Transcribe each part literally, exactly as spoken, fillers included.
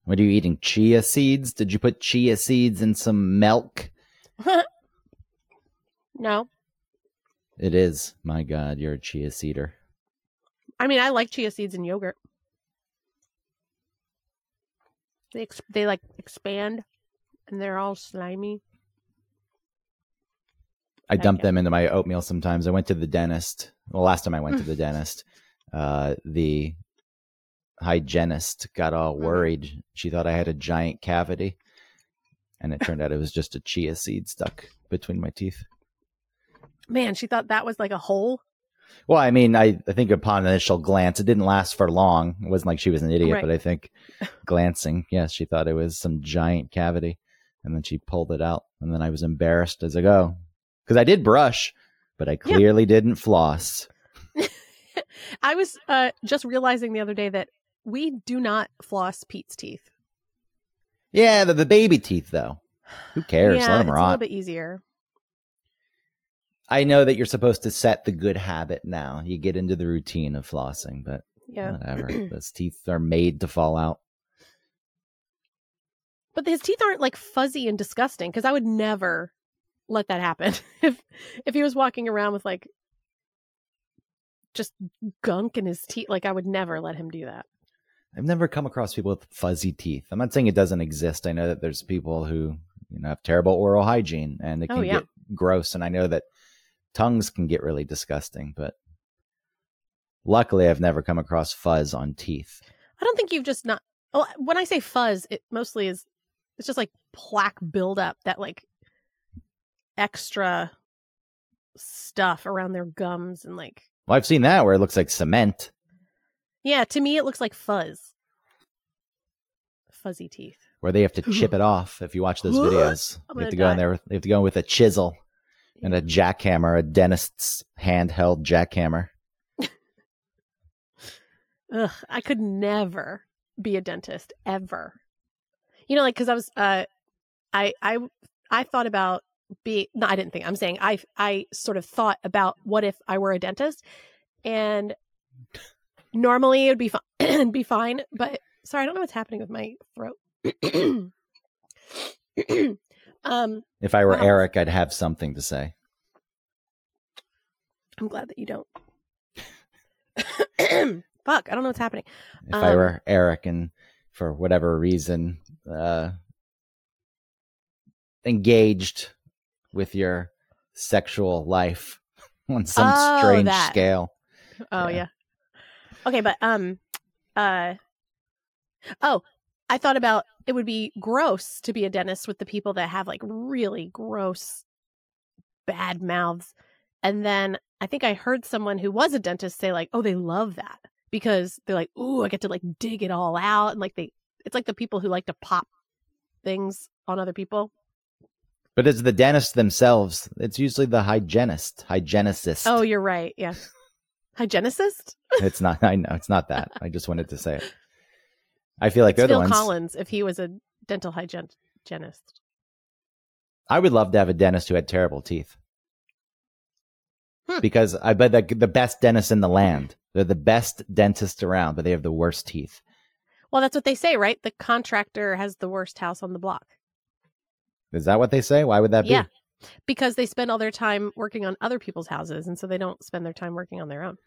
What are you eating? Chia seeds? Did you put chia seeds in some milk? No. It is. My God, you're a chia seeder. I mean, I like chia seeds in yogurt. They ex- they like expand, and they're all slimy. I dump them into my oatmeal sometimes. I went to the dentist. Well, last time I went to the dentist, uh, the hygienist got all worried. Mm-hmm. She thought I had a giant cavity, and it turned out it was just a chia seed stuck between my teeth. Man, she thought that was like a hole. Well, I mean, I, I think upon initial glance, it didn't last for long. It wasn't like she was an idiot, right. But I think glancing, yes, she thought it was some giant cavity, and then she pulled it out, and then I was embarrassed as I go. Because I did brush, but I clearly yeah. didn't floss. I was uh, just realizing the other day that we do not floss Pete's teeth. Yeah, the, the baby teeth, though. Who cares? Yeah, Let them it's rot. a little bit easier. I know that you're supposed to set the good habit now. You get into the routine of flossing, but yeah. whatever. Those teeth are made to fall out. But his teeth aren't like fuzzy and disgusting, because I would never let that happen. if if he was walking around with like just gunk in his teeth, like I would never let him do that. I've never come across people with fuzzy teeth. I'm not saying it doesn't exist. I know that there's people who, you know, have terrible oral hygiene and it can oh, yeah. get gross. And I know that tongues can get really disgusting, but luckily I've never come across fuzz on teeth. I don't think you've just not, well, when I say fuzz, it mostly is, it's just like plaque buildup, that like extra stuff around their gums and like. Well, I've seen that where it looks like cement. Yeah, to me it looks like fuzz. Fuzzy teeth. Where they have to chip it off. If you watch those videos, you have to go die. in there. They have to go with a chisel yeah. and a jackhammer, a dentist's handheld jackhammer. Ugh, I could never be a dentist ever. You know, like because I was, uh, I I I thought about being. No, I didn't think. I'm saying I I sort of thought about what if I were a dentist, and normally it would be fine. be fine, but sorry, I don't know what's happening with my throat. um, if I were wow. Eric, I'd have something to say. I'm glad that you don't. Fuck, I don't know what's happening. If um, I were Eric and for whatever reason uh, engaged with your sexual life on some oh, strange that. scale. Oh, yeah. yeah. Okay, but, um, uh, oh, I thought about it would be gross to be a dentist with the people that have like really gross, bad mouths. And then I think I heard someone who was a dentist say like, oh, they love that because they're like, ooh, I get to like dig it all out. And like they, it's like the people who like to pop things on other people. But it's the dentists themselves. It's usually the hygienist, hygienicist. Oh, you're right. Yeah. Hygienicist? It's not, I know, it's not that. I just wanted to say it. I feel like it's they're Phil the ones. Collins, if he was a dental hygienist. I would love to have a dentist who had terrible teeth. Hmm. Because I bet that the best dentists in the land. They're the best dentists around, but they have the worst teeth. Well, that's what they say, right? The contractor has the worst house on the block. Is that what they say? Why would that yeah. be? Yeah, because they spend all their time working on other people's houses, and so they don't spend their time working on their own.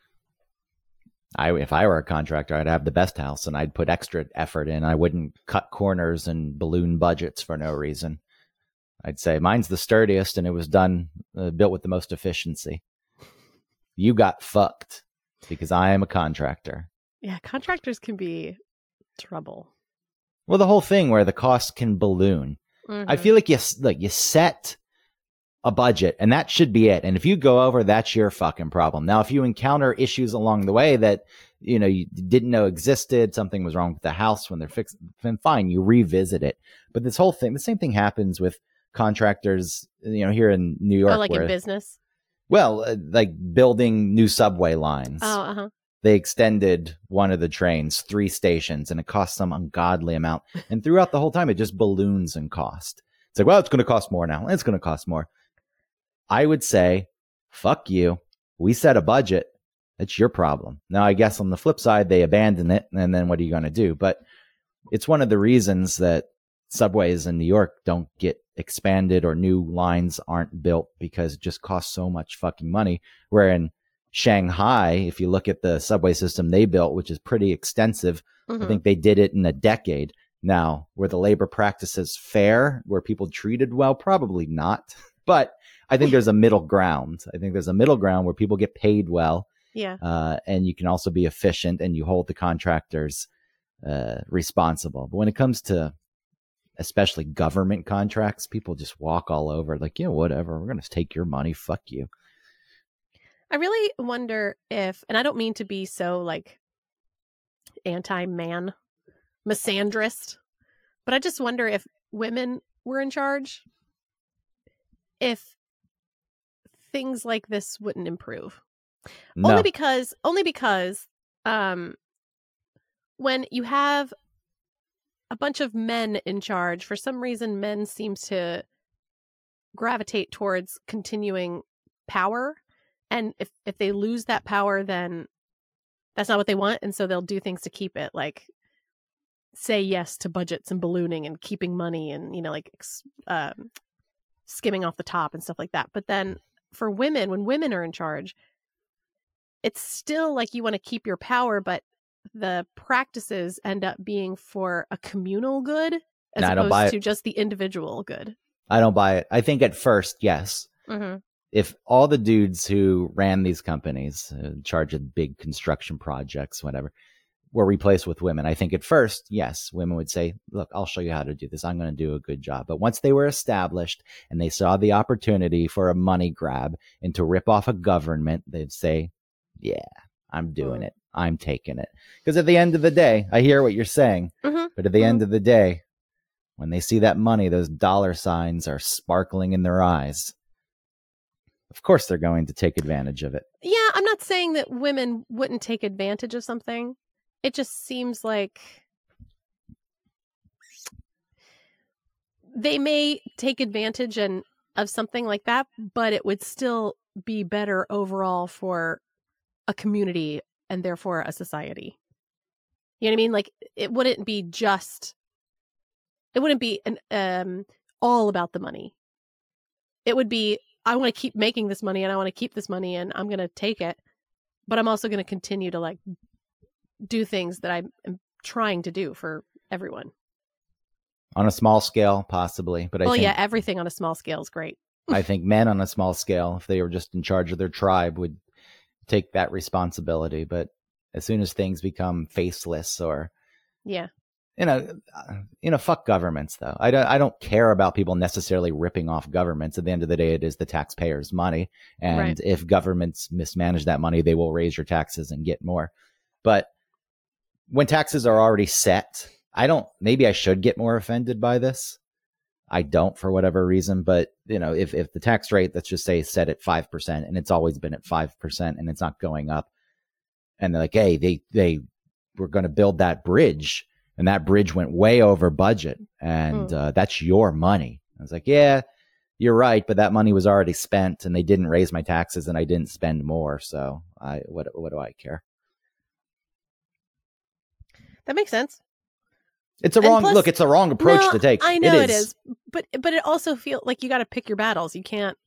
I, if I were a contractor, I'd have the best house, and I'd put extra effort in. I wouldn't cut corners and balloon budgets for no reason. I'd say mine's the sturdiest, and it was done, uh, built with the most efficiency. You got fucked because I am a contractor. Yeah, contractors can be trouble. Well, the whole thing where the cost can balloon. Mm-hmm. I feel like you like you set a budget and that should be it. And if you go over, that's your fucking problem. Now, if you encounter issues along the way that, you know, you didn't know existed, something was wrong with the house when they're fixed, then fine, you revisit it. But this whole thing, the same thing happens with contractors, you know, here in New York. Oh, like where, in business? Well, uh, like building new subway lines. Oh, uh-huh. They extended one of the trains, three stations, and it cost some ungodly amount. And throughout the whole time, it just balloons in cost. It's like, well, it's going to cost more now. It's going to cost more. I would say, fuck you. We set a budget. It's your problem. Now, I guess on the flip side, they abandon it. And then what are you going to do? But it's one of the reasons that subways in New York don't get expanded or new lines aren't built, because it just costs so much fucking money. Where in Shanghai, if you look at the subway system they built, which is pretty extensive, mm-hmm. I think they did it in a decade. Now, were the labor practices fair? Were people treated well? Probably not. But I think there's a middle ground. I think there's a middle ground where people get paid well. Yeah. Uh, and you can also be efficient and you hold the contractors uh, responsible. But when it comes to especially government contracts, people just walk all over like, yeah, whatever. We're going to take your money. Fuck you. I really wonder if, and I don't mean to be so like anti-man, misandrist, but I just wonder if women were in charge, if things like this wouldn't improve. No. Only because, only because, um, when you have a bunch of men in charge, for some reason, men seems to gravitate towards continuing power. And if, if they lose that power, then that's not what they want. And so they'll do things to keep it, like say yes to budgets and ballooning and keeping money and, you know, like um, skimming off the top and stuff like that. But then for women, when women are in charge, it's still like you want to keep your power, but the practices end up being for a communal good as no, opposed to just the individual good. I don't buy it. I think at first, yes. Mm-hmm. If all the dudes who ran these companies, uh, in charge of big construction projects, whatever, were replaced with women, I think at first, yes, women would say, look, I'll show you how to do this. I'm going to do a good job. But once they were established and they saw the opportunity for a money grab and to rip off a government, they'd say, yeah, I'm doing it. I'm taking it. Because at the end of the day, I hear what you're saying, mm-hmm. but at the mm-hmm. end of the day, when they see that money, those dollar signs are sparkling in their eyes. Of course, they're going to take advantage of it. Yeah, I'm not saying that women wouldn't take advantage of something. It just seems like they may take advantage and of something like that, but it would still be better overall for a community and therefore a society. You know what I mean? Like it wouldn't be just, it wouldn't be an um all about the money. It would be, I want to keep making this money and I want to keep this money and I'm going to take it, but I'm also going to continue to like do things that I'm trying to do for everyone. On a small scale, possibly. But I well, think, yeah, everything on a small scale is great. I think men on a small scale, if they were just in charge of their tribe, would take that responsibility. But as soon as things become faceless or, yeah, you know, you know, fuck governments, though. I don't, I don't care about people necessarily ripping off governments. At the end of the day, it is the taxpayers' money. And right. if governments mismanage that money, they will raise your taxes and get more. But when taxes are already set, I don't, maybe I should get more offended by this. I don't for whatever reason. But, you know, if, if the tax rate, let's just say, is set at five percent and it's always been at five percent and it's not going up. And they're like, hey, they, they were going to build that bridge. And that bridge went way over budget, and mm. uh, that's your money. I was like, yeah, you're right, but that money was already spent, and they didn't raise my taxes, and I didn't spend more. So, I what what do I care? That makes sense. It's a and wrong plus, look. It's a wrong approach no, to take. I know it is. it is, but but it also feels like you got to pick your battles. You can't.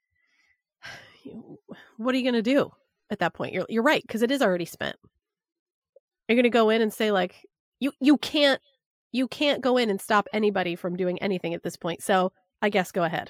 What are you going to do at that point? You're you're right, because it is already spent. You're going to go in and say like. You you can't you can't go in and stop anybody from doing anything at this point. So I guess go ahead.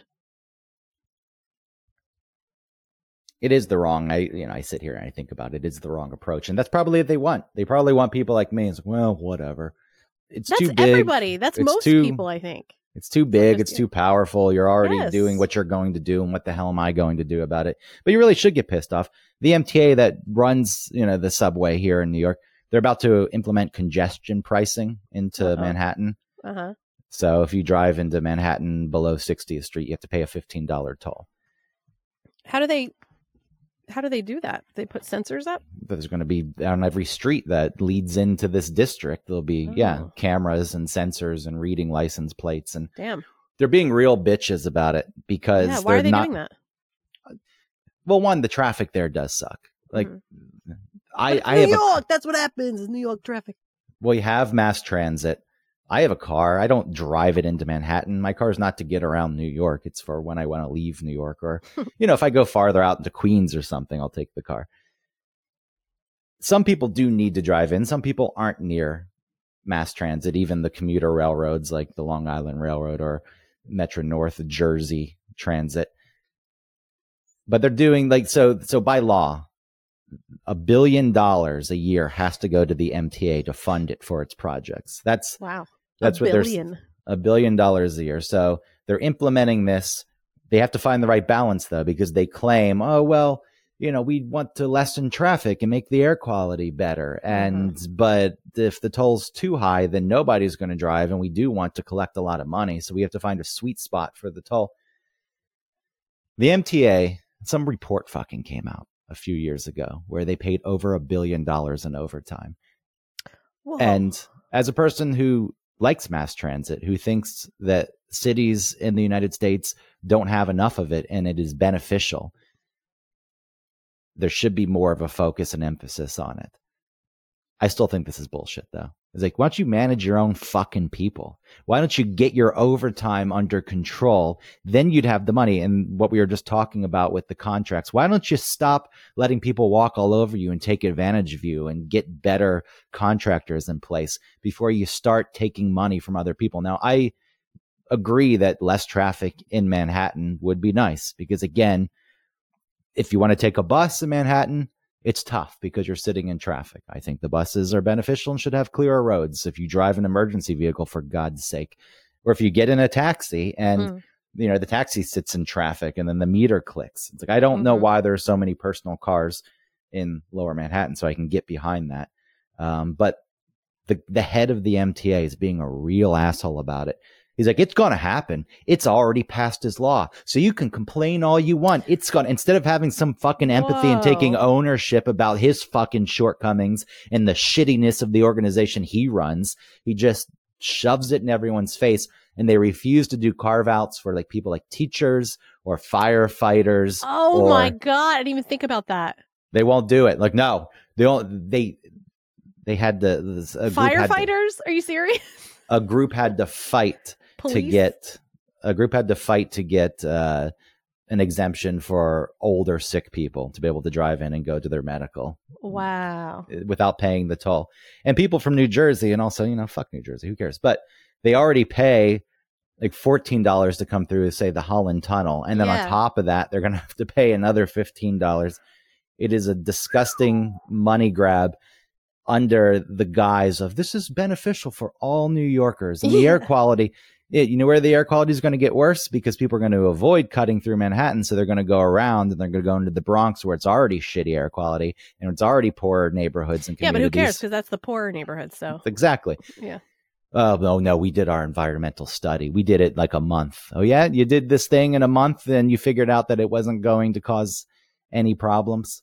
It is the wrong. I you know I sit here and I think about it. It's the wrong approach, and that's probably what they want. They probably want people like me. It's well, whatever. It's that's too big. Everybody. That's it's most too, people. I think it's too big. It's you. too powerful. You're already yes. doing what you're going to do, and what the hell am I going to do about it? But you really should get pissed off. The M T A that runs you know the subway here in New York. They're about to implement congestion pricing into uh-huh. Manhattan. Uh-huh. So if you drive into Manhattan below sixtieth Street, you have to pay a fifteen dollars toll. How do they how do they do that? They put sensors up? There's going to be on every street that leads into this district. There'll be, oh. yeah, cameras and sensors and reading license plates. And damn, they're being real bitches about it because yeah, why they're are they not, doing that? Well, one, the traffic there does suck. Like, mm-hmm. I, I New have York, a, that's what happens. Is New York traffic. Well, you have mass transit. I have a car. I don't drive it into Manhattan. My car is not to get around New York. It's for when I want to leave New York, or, you know, if I go farther out into Queens or something, I'll take the car. Some people do need to drive in. Some people aren't near mass transit, even the commuter railroads like the Long Island Railroad or Metro North Jersey Transit. But they're doing like, so, so by law, a billion dollars a year has to go to the M T A to fund it for its projects. That's wow. That's a what billion. they're a billion dollars a year. So they're implementing this. They have to find the right balance though, because they claim, oh, well, you know, we want to lessen traffic and make the air quality better. And, mm-hmm. but if the toll's too high, then nobody's going to drive. And we do want to collect a lot of money. So we have to find a sweet spot for the toll. The M T A, some report fucking came out a few years ago where they paid over a billion dollars in overtime. Whoa. And as a person who likes mass transit, who thinks that cities in the United States don't have enough of it and it is beneficial, there should be more of a focus and emphasis on it. I still think this is bullshit, though. It's like, why don't you manage your own fucking people? Why don't you get your overtime under control? Then you'd have the money. And what we were just talking about with the contracts, why don't you stop letting people walk all over you and take advantage of you and get better contractors in place before you start taking money from other people? Now, I agree that less traffic in Manhattan would be nice because, again, if you want to take a bus in Manhattan, it's tough because you're sitting in traffic. I think the buses are beneficial and should have clearer roads. If you drive an emergency vehicle, for God's sake, or if you get in a taxi and, mm. you know, the taxi sits in traffic and then the meter clicks. It's like, I don't mm-hmm. know why there are so many personal cars in Lower Manhattan, so I can get behind that. Um, but the, the head of the M T A is being a real asshole about it. He's like, it's going to happen. It's already passed his law. So you can complain all you want. It's going to, instead of having some fucking empathy Whoa. and taking ownership about his fucking shortcomings and the shittiness of the organization he runs, he just shoves it in everyone's face. And they refuse to do carve outs for like people like teachers or firefighters. Oh or, my God. I didn't even think about that. They won't do it. Like, no, they don't, they, they had to, firefighters? To, Are you serious? A group had to fight. Police? To get a group had to fight to get uh, an exemption for older sick people to be able to drive in and go to their medical. Wow. Without paying the toll. And people from New Jersey, and also, you know, fuck New Jersey, who cares? But they already pay like fourteen dollars to come through, say, the Holland Tunnel. And then yeah. on top of that, they're going to have to pay another fifteen dollars. It is a disgusting money grab under the guise of this is beneficial for all New Yorkers and the yeah. air quality. It, you know where the air quality is going to get worse? Because people are going to avoid cutting through Manhattan. So they're going to go around and they're going to go into the Bronx where it's already shitty air quality and it's already poorer neighborhoods and communities. Yeah, but who cares? Because that's the poorer neighborhoods. So exactly. Yeah. Oh, no, no, we did our environmental study. We did it like a month. Oh, yeah? You did this thing in a month and you figured out that it wasn't going to cause any problems?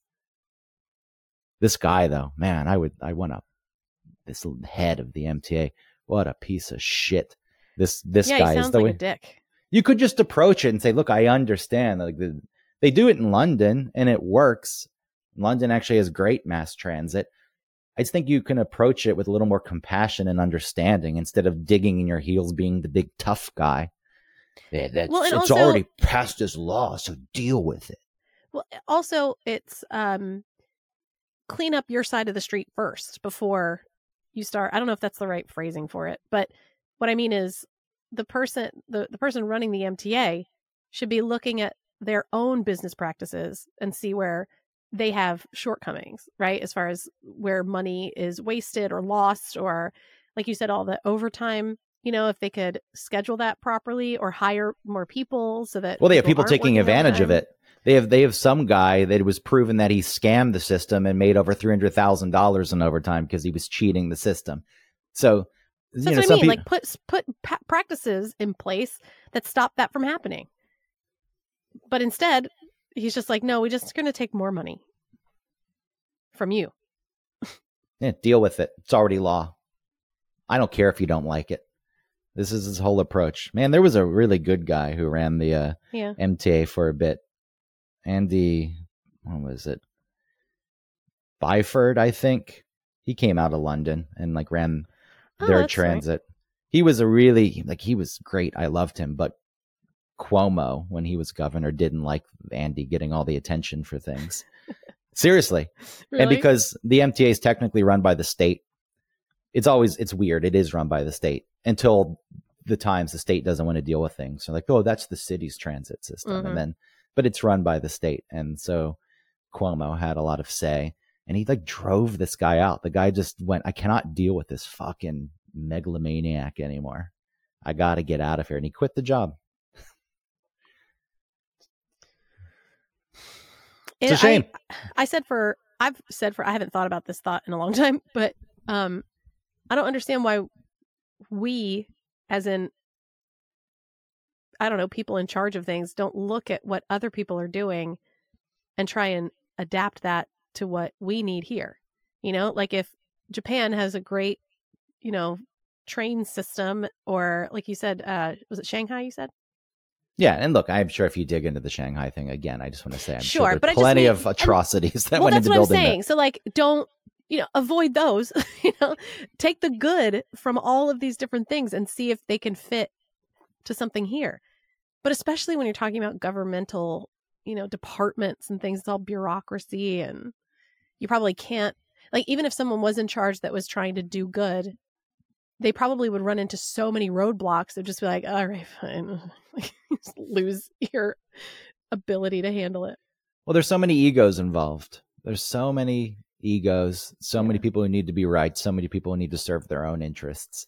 This guy, though, man, I would, I went up. This head of the M T A, what a piece of shit. This this yeah, guy he sounds is the like way. a dick. You could just approach it and say, "Look, I understand. Like the, they do it in London, and it works. London actually has great mass transit. I just think you can approach it with a little more compassion and understanding instead of digging in your heels, being the big tough guy. Yeah, that's well, it's also, already passed as law, so deal with it. Well, also, it's um, clean up your side of the street first before you start. I don't know if that's the right phrasing for it, but what I mean is the person, the, the person running the M T A should be looking at their own business practices and see where they have shortcomings, right? As far as where money is wasted or lost, or like you said, all the overtime, you know, if they could schedule that properly or hire more people so that. Well, they have people taking advantage of it. They have, they have some guy that was proven that he scammed the system and made over three hundred thousand dollars in overtime because he was cheating the system. So, So that's know, what I mean. People... Like put put pa- practices in place that stop that from happening. But instead, he's just like, no, we're just going to take more money from you. Yeah, deal with it. It's already law. I don't care if you don't like it. This is his whole approach. Man, there was a really good guy who ran the uh, yeah. M T A for a bit. Andy, what was it? Byford, I think. He came out of London and like ran. Their oh, transit. Right. he was a really, like, he was great. I loved him. But Cuomo, when he was governor, didn't like Andy getting all the attention for things. Seriously. Really? And because the M T A is technically run by the state, it's always, it's weird. It is run by the state until the times the state doesn't want to deal with things. So like, oh, that's the city's transit system. Mm-hmm. And then, but it's run by the state. And so Cuomo had a lot of say, and he like drove this guy out. The guy just went, I cannot deal with this fucking megalomaniac anymore. I got to get out of here. And he quit the job. It's a shame. I, I said for, I've said for, I haven't thought about this thought in a long time, but um, I don't understand why we, as in, I don't know, people in charge of things, don't look at what other people are doing and try and adapt that to what we need here. You know, like if Japan has a great, you know, train system, or like you said, uh, was it Shanghai you said? Yeah, and look, I'm sure if you dig into the Shanghai thing again, I just want to say I'm sure, sure but there's plenty mean, of atrocities and, that well, went into building that. Well, that's what I'm saying. That. So like, don't, you know, avoid those, you know, take the good from all of these different things and see if they can fit to something here. But especially when you're talking about governmental, you know, departments and things, it's all bureaucracy, and you probably can't, like, even if someone was in charge that was trying to do good, they probably would run into so many roadblocks. They'd just be like, all right, fine. Lose your ability to handle it. Well, there's so many egos involved. There's so many egos, so yeah. many people who need to be right, so many people who need to serve their own interests.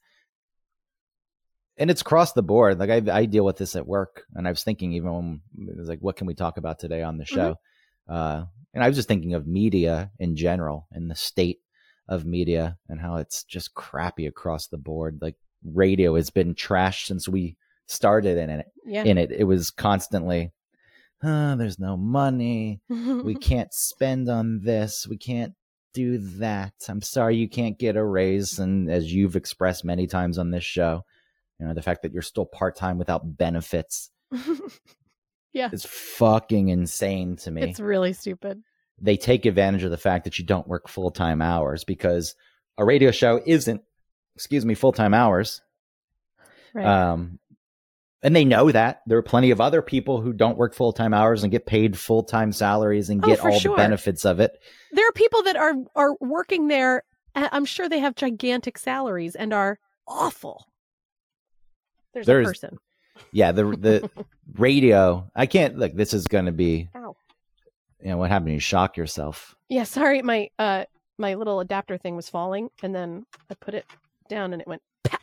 And it's across the board. Like I, I deal with this at work, and I was thinking even when it was like, what can we talk about today on the show? Mm-hmm. Uh, and I was just thinking of media in general and the state of media and how it's just crappy across the board. Like radio has been trashed since we started in it. Yeah. In it, it was constantly, oh, there's no money. We can't spend on this. We can't do that. I'm sorry you can't get a raise. And as you've expressed many times on this show, you know, the fact that you're still part-time without benefits. Yeah. It's fucking insane to me. It's really stupid. They take advantage of the fact that you don't work full-time hours, because a radio show isn't, excuse me, full-time hours. Right. Um, and they know that. There are plenty of other people who don't work full-time hours and get paid full-time salaries and get oh, all sure. the benefits of it. There are people that are, are working there. I'm sure they have gigantic salaries and are awful. There's, There's a person. Yeah, the the radio. I can't, look, this is going to be, Ow. you know, what happened? You shock yourself. Yeah, sorry. My uh, my little adapter thing was falling, and then I put it down and it went pow.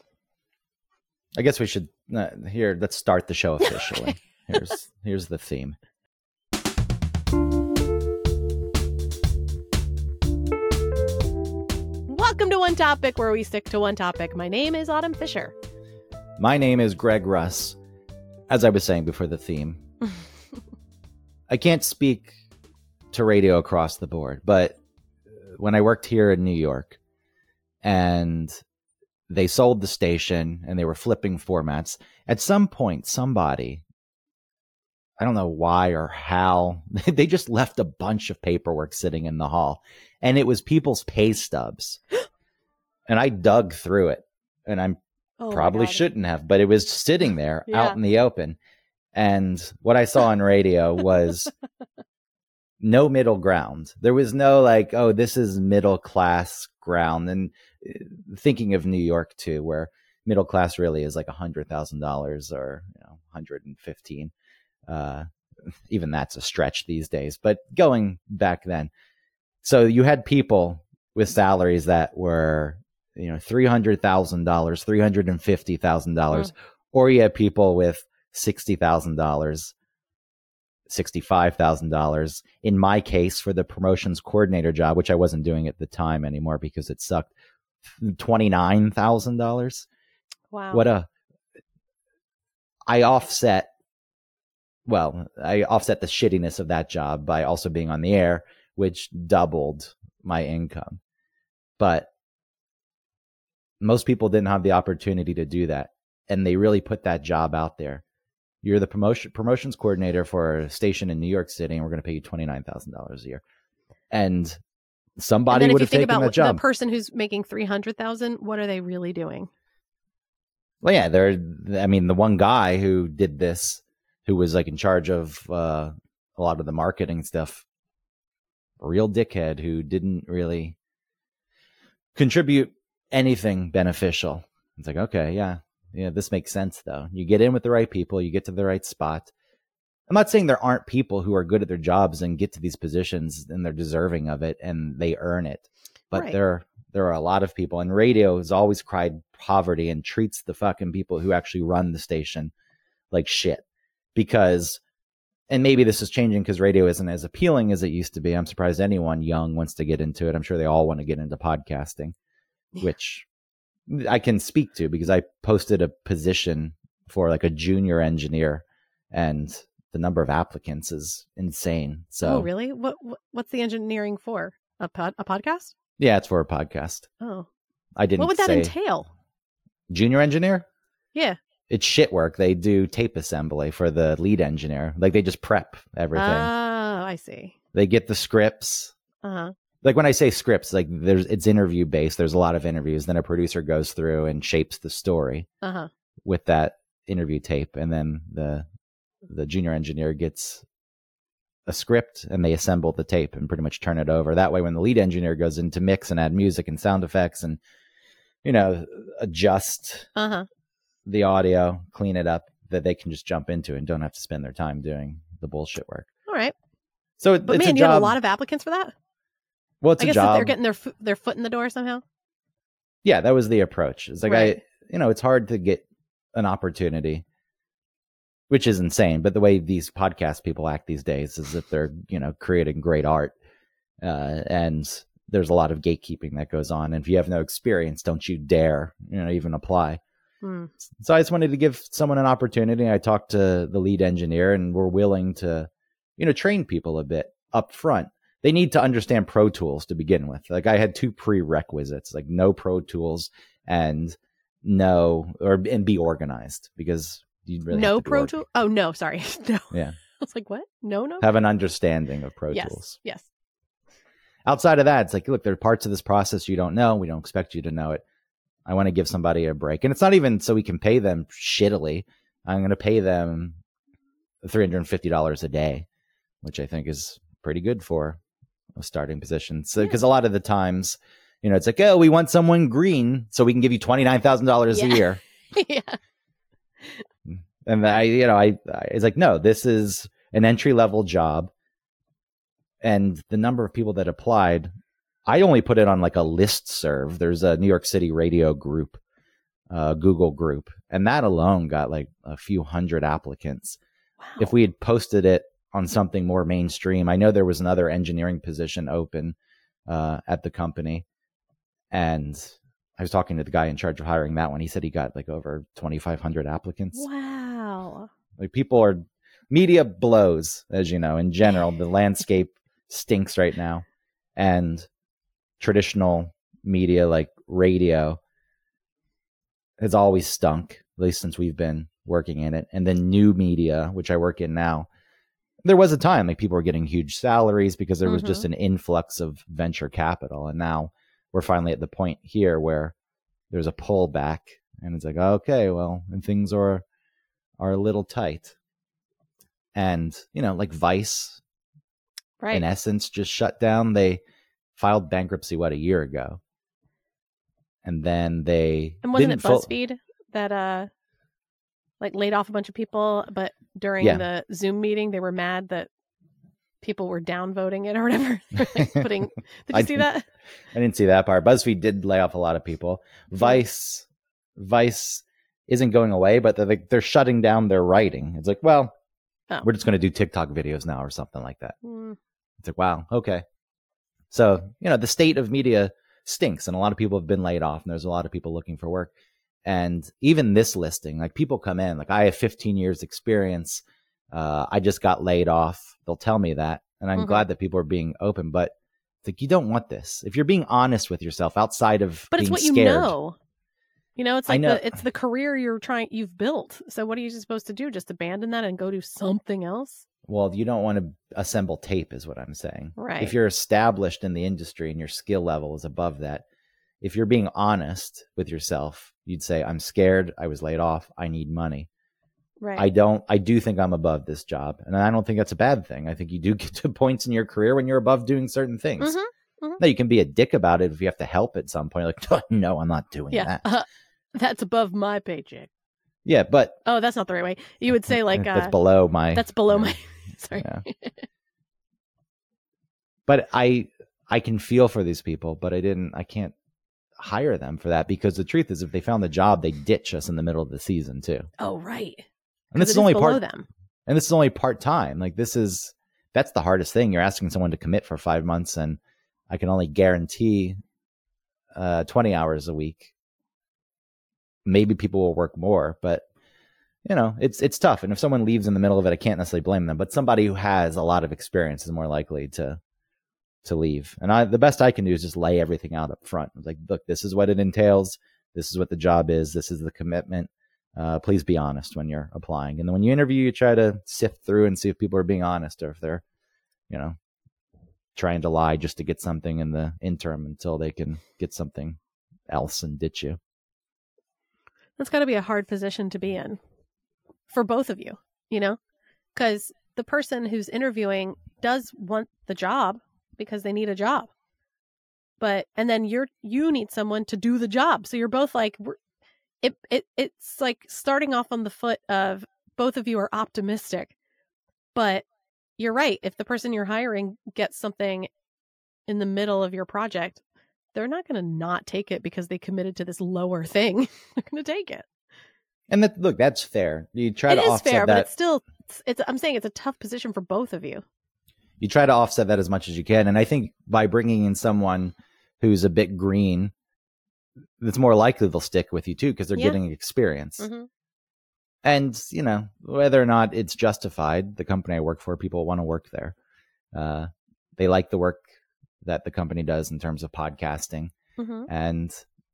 I guess we should, uh, here, let's start the show officially. here's Here's the theme. Welcome to One Topic, where we stick to one topic. My name is Autumn Fisher. My name is Greg Russ. As I was saying before the theme, I can't speak to radio across the board, but when I worked here in New York and they sold the station and they were flipping formats, at some point, somebody, I don't know why or how, they just left a bunch of paperwork sitting in the hall, and it was people's pay stubs. And I dug through it, and I'm Oh Probably shouldn't have, but it was sitting there yeah. out in the open. And what I saw on radio was no middle ground. There was no like, oh, this is middle class ground. And thinking of New York too, where middle class really is like a hundred thousand dollars or, you know, one hundred fifteen. Uh, even that's a stretch these days, but going back then. So you had people with salaries that were, you know, three hundred thousand dollars, three hundred fifty thousand dollars, mm. or you have people with sixty thousand dollars, sixty-five thousand dollars. In my case, for the promotions coordinator job, which I wasn't doing at the time anymore because it sucked, twenty-nine thousand dollars. Wow. What a, I offset, well, I offset the shittiness of that job by also being on the air, which doubled my income. But most people didn't have the opportunity to do that, and they really put that job out there. You're the promotion promotions coordinator for a station in New York City, and we're going to pay you twenty-nine thousand dollars a year. And somebody and would have taken that job. The person who's making three hundred thousand dollars, what are they really doing? Well, yeah, there. I mean, the one guy who did this, who was like in charge of uh, a lot of the marketing stuff, real dickhead who didn't really contribute anything beneficial. It's like, okay, yeah, yeah, this makes sense though. You get in with the right people, you get to the right spot. I'm not saying there aren't people who are good at their jobs and get to these positions and they're deserving of it and they earn it, but right. there there are a lot of people, and radio has always cried poverty and treats the fucking people who actually run the station like shit. Because, and maybe this is changing because radio isn't as appealing as it used to be. I'm surprised anyone young wants to get into it. I'm sure they all want to get into podcasting, yeah. which I can speak to because I posted a position for like a junior engineer, and the number of applicants is insane. So, oh, really? What, what what's the engineering for? A pod, a podcast? Yeah, it's for a podcast. Oh, I didn't. What would that say entail? Junior engineer? Yeah. It's shit work. They do tape assembly for the lead engineer. Like they just prep everything. Oh, I see. They get the scripts. Uh-huh. Like when I say scripts, like there's it's interview based. There's a lot of interviews. Then a producer goes through and shapes the story uh-huh. with that interview tape, and then the the junior engineer gets a script and they assemble the tape and pretty much turn it over. That way, when the lead engineer goes in to mix and add music and sound effects and, you know, adjust uh-huh. the audio, clean it up, that they can just jump into it and don't have to spend their time doing the bullshit work. All right. So it, but it's man, a you job. have a lot of applicants for that? Well, it's I a guess job. They're getting their, fo- their foot in the door somehow? Yeah, that was the approach. It's like, right. I, you know, it's hard to get an opportunity, which is insane. But the way these podcast people act these days is that they're, you know, creating great art. Uh, and there's a lot of gatekeeping that goes on. And if you have no experience, don't you dare, you know, even apply. Hmm. So I just wanted to give someone an opportunity. I talked to the lead engineer, and we're willing to, you know, train people a bit up front. They need to understand Pro Tools to begin with. Like I had two prerequisites, like know Pro Tools and know, or, and be organized, because you really no have to Pro Tools. Oh no, sorry. No. Yeah. I was like, what? No, no. Have an understanding of Pro yes. Tools. Yes. Outside of that, it's like, look, there are parts of this process you don't know. We don't expect you to know it. I want to give somebody a break. And it's not even so we can pay them shittily. I'm going to pay them three hundred fifty dollars a day, which I think is pretty good for a starting position. So, because yeah. a lot of the times, you know, it's like, oh, we want someone green, so we can give you twenty-nine thousand dollars yeah. a year. yeah. And I, you know, I, I, it's like, no, this is an entry level job. And the number of people that applied, I only put it on like a listserv. There's a New York City radio group, uh, Google group, and that alone got like a few hundred applicants. Wow. If we had posted it on something more mainstream, I know there was another engineering position open uh, at the company, and I was talking to the guy in charge of hiring that one. He said he got like over twenty-five hundred applicants. Wow. Like people are, media blows, as you know, in general. The landscape stinks right now. And traditional media like radio has always stunk, at least since we've been working in it. And then new media, which I work in now, there was a time like people were getting huge salaries because there was mm-hmm. just an influx of venture capital. And now we're finally at the point here where there's a pullback, and it's like, okay, well, and things are are a little tight. And, you know, like Vice, right. in essence, just shut down. They filed bankruptcy, what, a year ago. And then they... And wasn't it full- BuzzFeed that, uh, like, laid off a bunch of people, but during yeah. the Zoom meeting, they were mad that people were downvoting it or whatever. Like putting... Did you see that? I didn't see that part. BuzzFeed did lay off a lot of people. Vice, Vice isn't going away, but they're, like, they're shutting down their writing. It's like, well... Oh. We're just going to do TikTok videos now or something like that. Mm. It's like, wow, okay. So, you know, the state of media stinks, and a lot of people have been laid off, and there's a lot of people looking for work. And even this listing, like people come in, like I have fifteen years experience. Uh, I just got laid off. They'll tell me that. And I'm mm-hmm. glad that people are being open, but it's like, you don't want this. If you're being honest with yourself outside of but being it's what scared, you know. You know, it's like know. the, it's the career you're trying, you've built. So what are you supposed to do? Just abandon that and go do something else? Well, you don't want to assemble tape is what I'm saying. Right. If you're established in the industry and your skill level is above that, if you're being honest with yourself, You'd say, I'm scared. I was laid off. I need money. Right. I don't, I do think I'm above this job. And I don't think that's a bad thing. I think you do get to points in your career when you're above doing certain things. Mm-hmm, mm-hmm. Now, you can be a dick about it if you have to help at some point. Like, no, I'm not doing yeah. that. Uh, that's above my paycheck. Yeah, but. Oh, that's not the right way. You would say like. That's uh, below my. That's below uh, my. Sorry. Yeah. But I, I can feel for these people, but I didn't, I can't hire them for that, because the truth is, if they found the job, they ditch us in the middle of the season too. Oh, right. And this is is only below part them. And this is only part time. Like, this is, that's the hardest thing. You're asking someone to commit for five months, and I can only guarantee uh, twenty hours a week. Maybe people will work more, but you know, it's it's tough. And if someone leaves in the middle of it, I can't necessarily blame them. But somebody who has a lot of experience is more likely to to leave. And I, the best I can do is just lay everything out up front. Like, look, this is what it entails. This is what the job is. This is the commitment. Uh, please be honest when you're applying. And then when you interview, you try to sift through and see if people are being honest, or if they're, you know, trying to lie just to get something in the interim until they can get something else and ditch you. That's got to be a hard position to be in for both of you, you know, because the person who's interviewing does want the job because they need a job. But, and then you're, you need someone to do the job. So you're both like, we're, It it it's like starting off on the foot of both of you are optimistic, but you're right. If the person you're hiring gets something in the middle of your project, they're not going to not take it because they committed to this lower thing. They're going to take it. And that, look, that's fair. You try it to is offset fair, that. but it's still. It's, it's. I'm saying it's a tough position for both of you. You try to offset that as much as you can, and I think by bringing in someone who's a bit green, it's more likely they'll stick with you too, because they're Yeah. getting experience. Mm-hmm. And, you know, whether or not it's justified, the company I work for, people want to work there. Uh, they like the work that the company does in terms of podcasting. Mm-hmm. And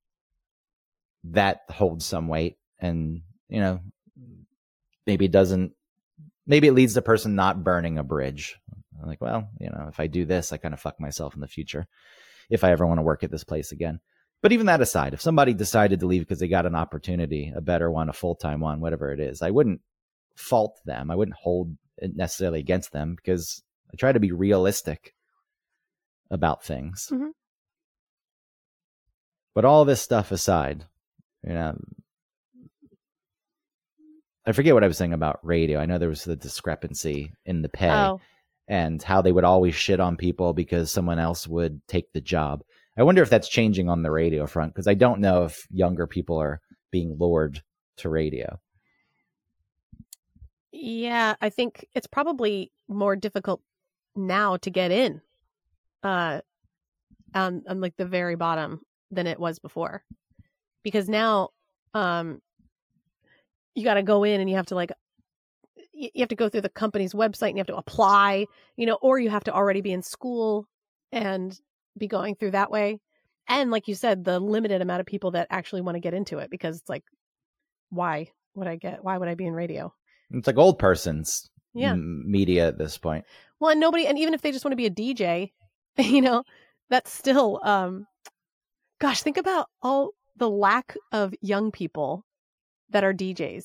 that holds some weight. And, you know, maybe it doesn't, maybe it leads the person not burning a bridge. I'm like, well, you know, if I do this, I kind of fuck myself in the future if I ever want to work at this place again. But even that aside, if somebody decided to leave because they got an opportunity, a better one, a full-time one, whatever it is, I wouldn't fault them. I wouldn't hold it necessarily against them, because I try to be realistic about things. Mm-hmm. But all this stuff aside, you know, I forget what I was saying about radio. I know there was the discrepancy in the pay Oh. and how they would always shit on people because someone else would take the job. I wonder if that's changing on the radio front, because I don't know if younger people are being lured to radio. Yeah, I think it's probably more difficult now to get in, uh, on, on like the very bottom than it was before, because now, um, you got to go in and you have to like, you have to go through the company's website and you have to apply, you know, or you have to already be in school and be going through that way. And like you said, the limited amount of people that actually want to get into it, because it's like, why would I get, why would I be in radio? It's like old person's Yeah. m- media at this point. Well, and nobody, and even if they just want to be a D J, you know, that's still, um, gosh, think about all the lack of young people that are D Js.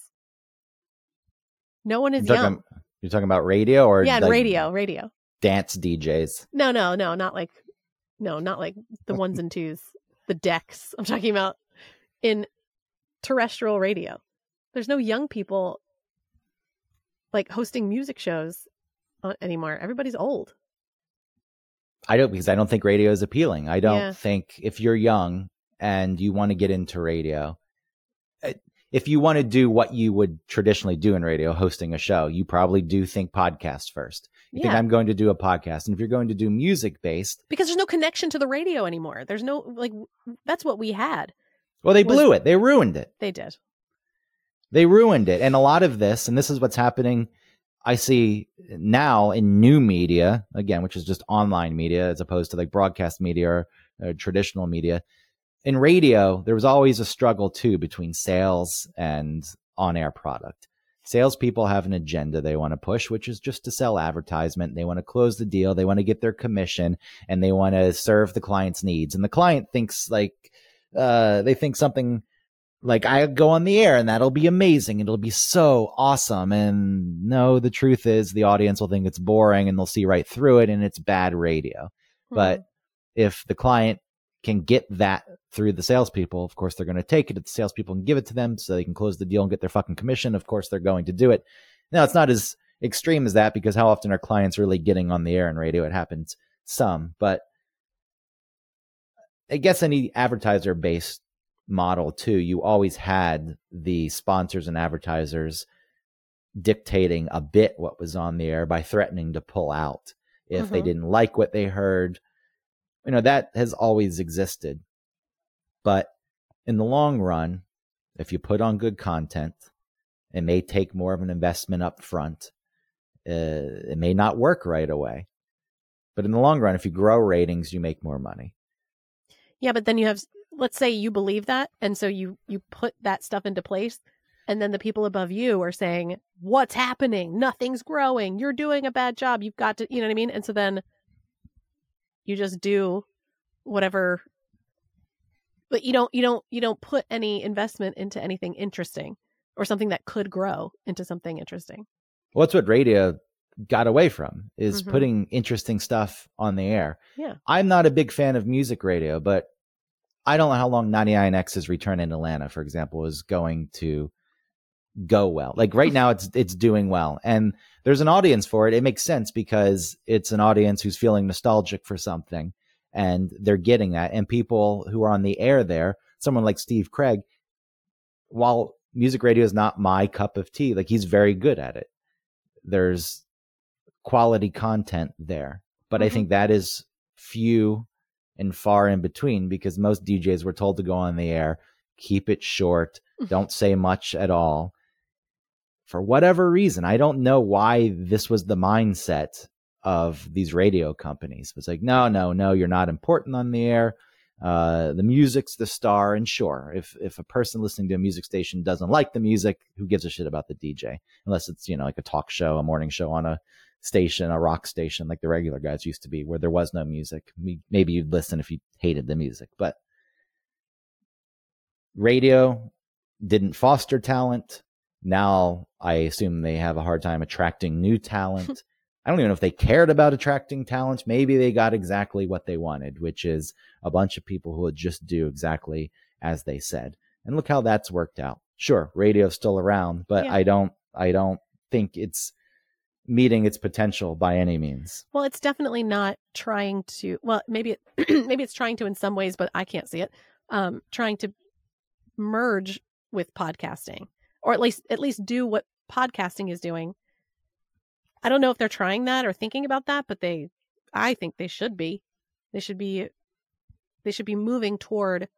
No one is You're young. talking, you're talking about radio or Yeah, and like radio, radio. dance D Js? No, no, no, not like, no, not like the ones and twos, the decks. I'm talking about in terrestrial radio. There's no young people like hosting music shows uh, anymore. Everybody's old. I don't, because I don't think radio is appealing. I don't Yeah. think if you're young and you want to get into radio, uh, if you want to do what you would traditionally do in radio, hosting a show, you probably do think podcast first. You think Yeah. I'm going to do a podcast. And if you're going to do music based, Because there's no connection to the radio anymore. There's no, like, that's what we had. well, they Was- blew it. They ruined it. They did. They ruined it. And a lot of this, and this is what's happening, I see now in new media, again, which is just online media as opposed to like broadcast media or uh, traditional media. In radio, there was always a struggle too between sales and on-air product. Salespeople have an agenda they want to push, which is just to sell advertisement. They want to close the deal. They want to get their commission, and they want to serve the client's needs. And the client thinks like, uh, they think something like I go on the air and that'll be amazing. It'll be so awesome. And no, the truth is the audience will think it's boring and they'll see right through it and it's bad radio. Mm-hmm. But if the client can get that through the salespeople, of course, they're going to take it to the salespeople and give it to them so they can close the deal and get their fucking commission. Of course, they're going to do it. Now, it's not as extreme as that because how often are clients really getting on the air and radio? It happens some, but I guess any advertiser-based model too, you always had the sponsors and advertisers dictating a bit what was on the air by threatening to pull out if mm-hmm. they didn't like what they heard. You know, that has always existed. But in the long run, if you put on good content, it may take more of an investment up front. Uh, it may not work right away. But in the long run, if you grow ratings, you make more money. Yeah, but then you have, let's say you believe that. And so you, you put that stuff into place. And then the people above you are saying, what's happening? Nothing's growing. You're doing a bad job. You've got to, you know what I mean? And so then you just do whatever, but you don't, you don't, you don't put any investment into anything interesting or something that could grow into something interesting. Well, that's what radio got away from, is mm-hmm. putting interesting stuff on the air. Yeah. I'm not a big fan of music radio, but I don't know how long ninety-nine X's Return in Atlanta, for example, is going to go well. Like right now it's it's doing well. And there's an audience for it. It makes sense because it's an audience who's feeling nostalgic for something and they're getting that. And people who are on the air there, someone like Steve Craig, while music radio is not my cup of tea, like he's very good at it. There's quality content there. But mm-hmm. I think that is few and far in between because most D Js were told to go on the air, keep it short, don't say much at all. For whatever reason, I don't know why this was the mindset of these radio companies. It's like, no, no, no, you're not important on the air. Uh, the music's the star. And sure, if if a person listening to a music station doesn't like the music, who gives a shit about the D J? Unless it's, you know, like a talk show, a morning show on a station, a rock station, like the regular guys used to be, where there was no music. Maybe you'd listen if you hated the music. But radio didn't foster talent. Now I assume they have a hard time attracting new talent. I don't even know if they cared about attracting talent. Maybe they got exactly what they wanted, which is a bunch of people who would just do exactly as they said. And look how that's worked out. Sure, radio's still around, but yeah. I don't I don't think it's meeting its potential by any means. Well, it's definitely not trying to, well, maybe it, maybe it's trying to in some ways, but I can't see it. Um, trying to merge with podcasting. Or at least at least do what podcasting is doing. I don't know if they're trying that or thinking about that, but they, I think they should be. They should be, they should be moving toward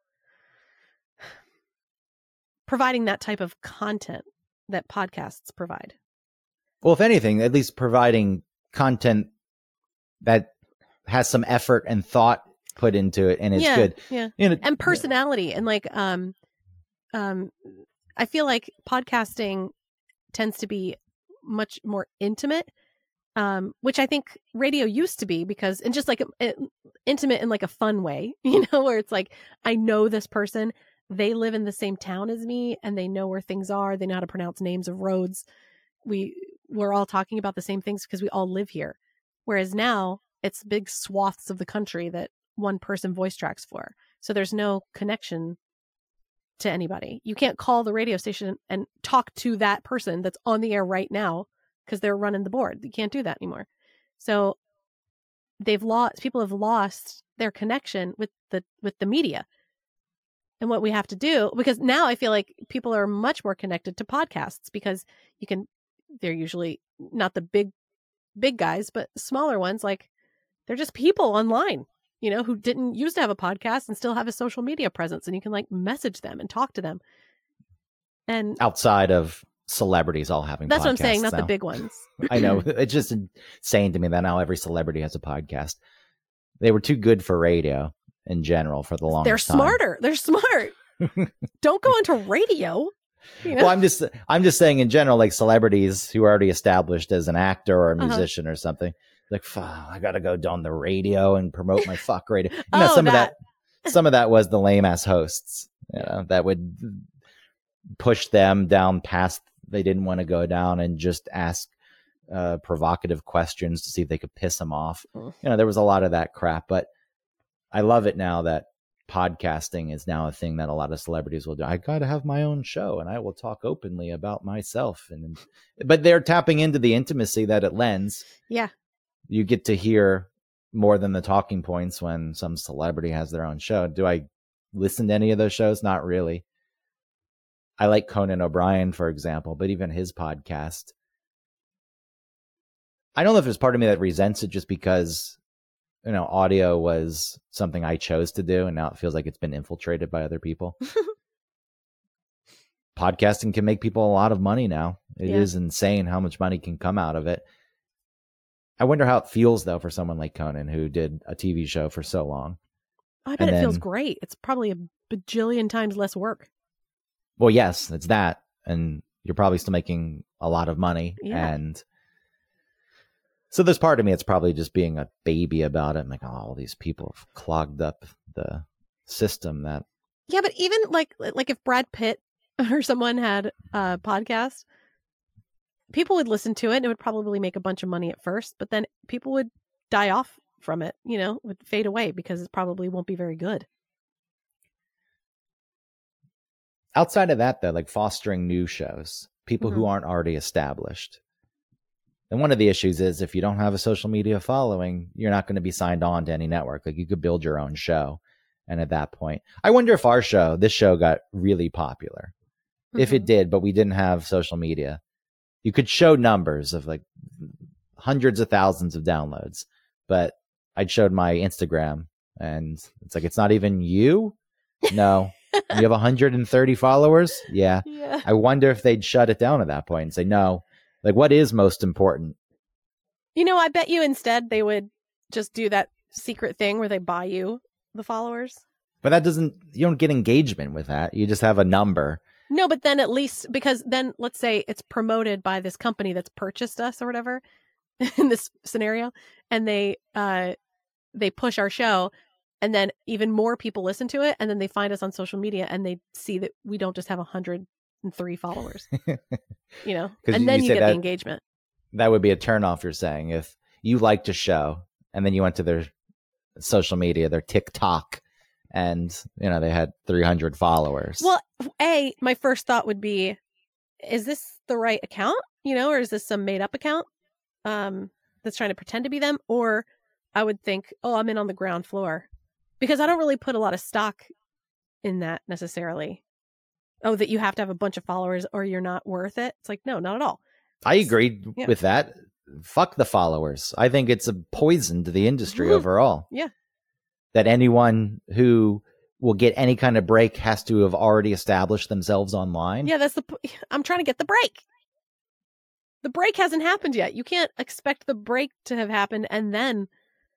providing that type of content that podcasts provide. Well, if anything, at least providing content that has some effort and thought put into it and is yeah, good. Yeah. You know, and personality yeah. and like, um, um, I feel like podcasting tends to be much more intimate, um, which I think radio used to be because, and just like a, a, intimate in like a fun way, you know, where it's like, I know this person, they live in the same town as me and they know where things are. They know how to pronounce names of roads. We, we're all talking about the same things because we all live here. Whereas now it's big swaths of the country that one person voice tracks for. So there's no connection to anybody. You can't call the radio station and talk to that person that's on the air right now because they're running the board. You can't do that anymore. So they've lost, people have lost their connection with the, with the media and what we have to do, because now I feel like people are much more connected to podcasts because you can, they're usually not the big, big guys, but smaller ones. Like they're just people online, you know, who didn't used to have a podcast and still have a social media presence, and you can like message them and talk to them. And outside of celebrities all having that's podcasts what I'm saying, not now. The big ones. I know. It's just insane to me that now every celebrity has a podcast. They were too good for radio in general for the longest They're time. smarter. They're smart. Don't go into radio. You know? Well, I'm just I'm just saying in general, like celebrities who are already established as an actor or a musician uh-huh. or something. Like, I gotta go on the radio and promote my fuck radio. You know, oh, some that. of that, some of that was the lame ass hosts, you know, that would push them down past they didn't want to go down and just ask uh, provocative questions to see if they could piss them off. Mm. You know, there was a lot of that crap, but I love it now that podcasting is now a thing that a lot of celebrities will do. I got to have my own show and I will talk openly about myself. And, but they're tapping into the intimacy that it lends. Yeah. You get to hear more than the talking points when some celebrity has their own show. Do I listen to any of those shows? Not really. I like Conan O'Brien, for example, but even his podcast, I don't know if there's part of me that resents it just because, you know, audio was something I chose to do, and now it feels like it's been infiltrated by other people. Podcasting can make people a lot of money now. It yeah. is insane how much money can come out of it. I wonder how it feels, though, for someone like Conan, who did a T V show for so long. I bet and it then, feels great. It's probably a bajillion times less work. Well, yes, it's that. And you're probably still making a lot of money. Yeah. And so there's part of me, it's probably just being a baby about it. I'm like, oh, all these people have clogged up the system that. Yeah, but even like like if Brad Pitt or someone had a podcast, people would listen to it and it would probably make a bunch of money at first, but then people would die off from it, you know, would fade away because it probably won't be very good. Outside of that, though, like fostering new shows, people Mm-hmm. who aren't already established. And one of the issues is if you don't have a social media following, you're not going to be signed on to any network. Like you could build your own show. And at that point, I wonder if our show, this show got really popular. Mm-hmm. If it did, but we didn't have social media, you could show numbers of like hundreds of thousands of downloads. But I showed my Instagram and it's like, it's not even you. No. You have one hundred thirty followers? Yeah. yeah. I wonder if they'd shut it down at that point and say, no, like what is most important? You know, I bet you instead they would just do that secret thing where they buy you the followers. But that doesn't, you don't get engagement with that. You just have a number. No, but then at least, because then let's say it's promoted by this company that's purchased us or whatever in this scenario, and they, uh, they push our show. And then even more people listen to it, and then they find us on social media, and they see that we don't just have one hundred three followers, you know. And then you, you get that, the engagement. That would be a turnoff. You're saying if you liked a show, and then you went to their social media, their TikTok, and you know they had three hundred followers. Well, a my first thought would be, is this the right account? You know, or is this some made up account um, that's trying to pretend to be them? Or I would think, oh, I'm in on the ground floor. Because I don't really put a lot of stock in that necessarily. Oh, that you have to have a bunch of followers or you're not worth it. It's like, no, not at all. I agree yeah. with that. Fuck the followers. I think it's a poison to the industry mm-hmm. overall. Yeah. That anyone who will get any kind of break has to have already established themselves online. Yeah, that's the. I'm trying to get the break. The break hasn't happened yet. You can't expect the break to have happened and then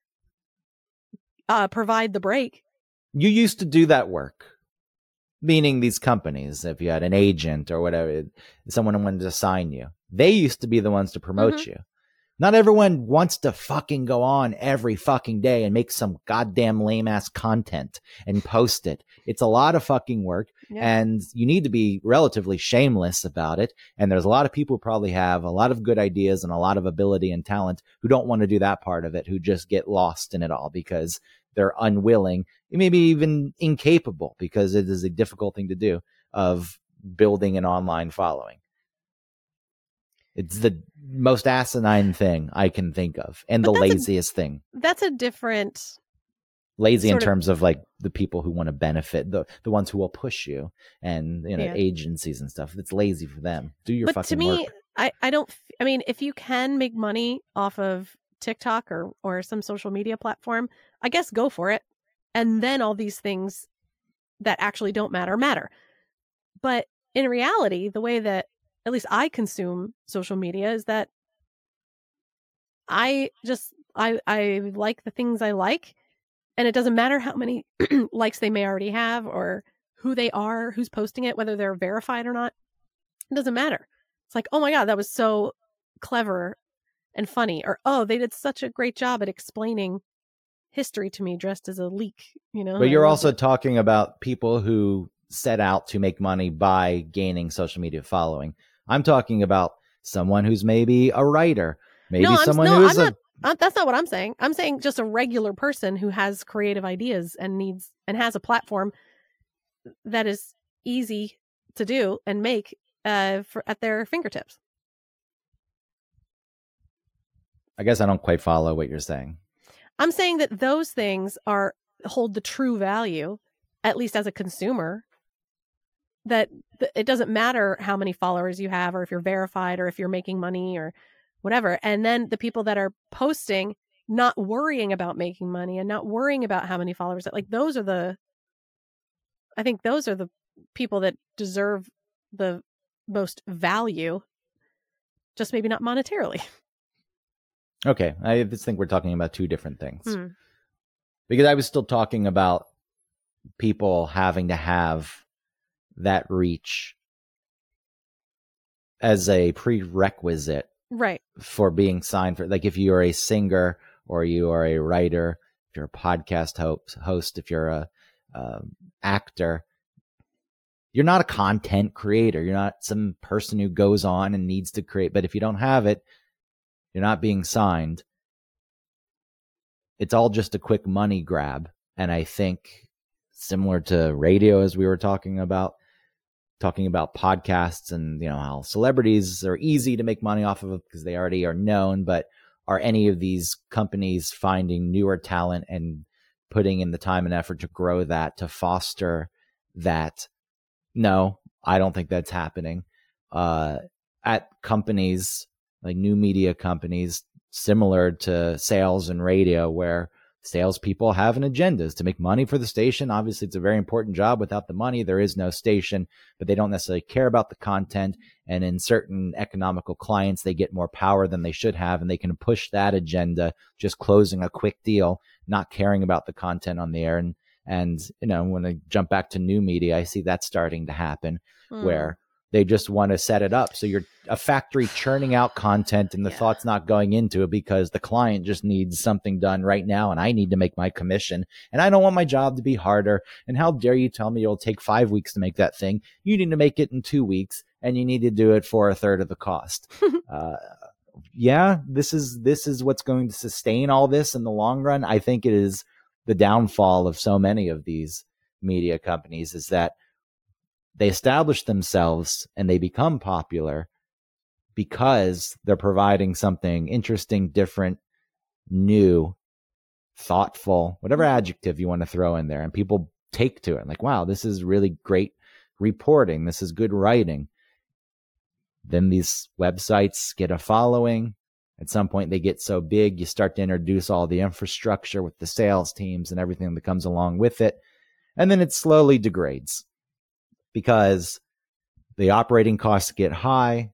Uh, provide the break. You used to do that work, meaning these companies, if you had an agent or whatever, someone wanted to sign you, they used to be the ones to promote mm-hmm. you. Not everyone wants to fucking go on every fucking day and make some goddamn lame ass content and post it. It's a lot of fucking work yeah. and you need to be relatively shameless about it. And there's a lot of people who probably have a lot of good ideas and a lot of ability and talent who don't want to do that part of it, who just get lost in it all because they're unwilling, maybe even incapable, because it is a difficult thing to do, of building an online following. It's the most asinine thing I can think of, and but the laziest a, thing. That's a different... Lazy in terms of, of like the people who want to benefit, the the ones who will push you, and you know yeah. agencies and stuff. It's lazy for them. Do your but fucking to me, work. I, I don't... I mean, if you can make money off of TikTok or, or some social media platform, I guess go for it. And then all these things that actually don't matter, matter. But in reality, the way that at least I consume social media is that I just, I, I like the things I like. And it doesn't matter how many likes they may already have or who they are, who's posting it, whether they're verified or not. It doesn't matter. It's like, oh my God, that was so clever and funny. Or, oh, they did such a great job at explaining history to me dressed as a leek, you know? But you're also it. talking about people who set out to make money by gaining social media following. I'm talking about someone who's maybe a writer, maybe no, someone no, who is I'm a... Not, uh, that's not what I'm saying. I'm saying just a regular person who has creative ideas and needs and has a platform that is easy to do and make uh, for, at their fingertips. I guess I don't quite follow what you're saying. I'm saying that those things are hold the true value, at least as a consumer, that th- it doesn't matter how many followers you have or if you're verified or if you're making money or whatever. And then the people that are posting, not worrying about making money and not worrying about how many followers, like those are the, I think those are the people that deserve the most value, just maybe not monetarily. Okay, I just think we're talking about two different things. Hmm. Because I was still talking about people having to have that reach as a prerequisite, right, for being signed for. Like if you are a singer or you are a writer, if you're a podcast host, host if you're a uh, actor, you're not a content creator. You're not some person who goes on and needs to create. But if you don't have it, you're not being signed. It's all just a quick money grab. And I think similar to radio, as we were talking about, talking about podcasts and, you know, how celebrities are easy to make money off of because they already are known. But are any of these companies finding newer talent and putting in the time and effort to grow that, to foster that? No, I don't think that's happening. Uh, at companies like new media companies, similar to sales and radio, where salespeople have an agenda is to make money for the station. Obviously, it's a very important job. Without the money, there is no station, but they don't necessarily care about the content. And in certain economical clients, they get more power than they should have, and they can push that agenda, just closing a quick deal, not caring about the content on the air. And, and you know, when I jump back to new media, I see that starting to happen, mm. where they just want to set it up. So you're a factory churning out content and the yeah. thought's not going into it because the client just needs something done right now and I need to make my commission and I don't want my job to be harder. And how dare you tell me it'll take five weeks to make that thing? You need to make it in two weeks and you need to do it for a third of the cost. uh, yeah, this is, this is what's going to sustain all this in the long run. I think it is the downfall of so many of these media companies is that they establish themselves and they become popular because they're providing something interesting, different, new, thoughtful, whatever adjective you want to throw in there. And people take to it like, wow, this is really great reporting. This is good writing. Then these websites get a following. At some point, they get so big, you start to introduce all the infrastructure with the sales teams and everything that comes along with it. And then it slowly degrades, because the operating costs get high.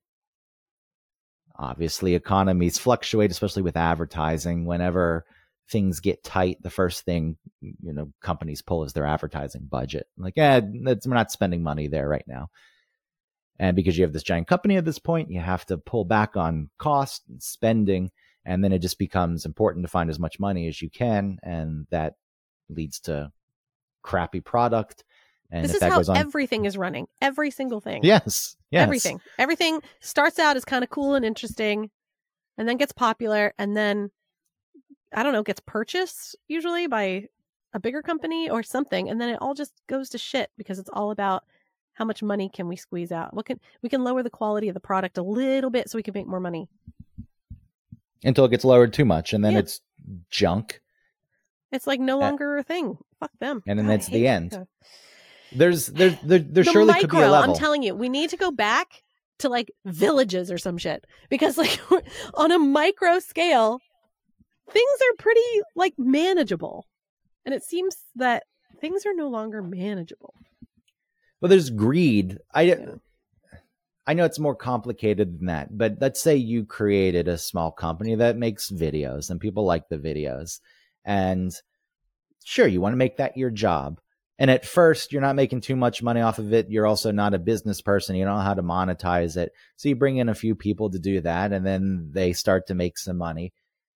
Obviously, economies fluctuate, especially with advertising. Whenever things get tight, the first thing, you know, companies pull is their advertising budget. Like, eh, we're not spending money there right now. And because you have this giant company at this point, you have to pull back on cost and spending. And then it just becomes important to find as much money as you can. And that leads to crappy product. And this if is that how goes on, everything is running. Every single thing. Yes. Yes. Everything. Everything starts out as kind of cool and interesting and then gets popular and then, I don't know, gets purchased usually by a bigger company or something. And then it all just goes to shit because it's all about how much money can we squeeze out? What can we can lower the quality of the product a little bit so we can make more money. Until it gets lowered too much and then yeah. it's junk. It's like no longer uh, a thing. Fuck them. And then God, that's the end. That. There's there there, there the surely micro, could be a level. I'm telling you, we need to go back to like villages or some shit because like on a micro scale, things are pretty like manageable, and it seems that things are no longer manageable. Well, there's greed. I yeah. I know it's more complicated than that, but let's say you created a small company that makes videos and people like the videos, and sure, you want to make that your job. And at first, you're not making too much money off of it. You're also not a business person. You don't know how to monetize it. So you bring in a few people to do that, and then they start to make some money.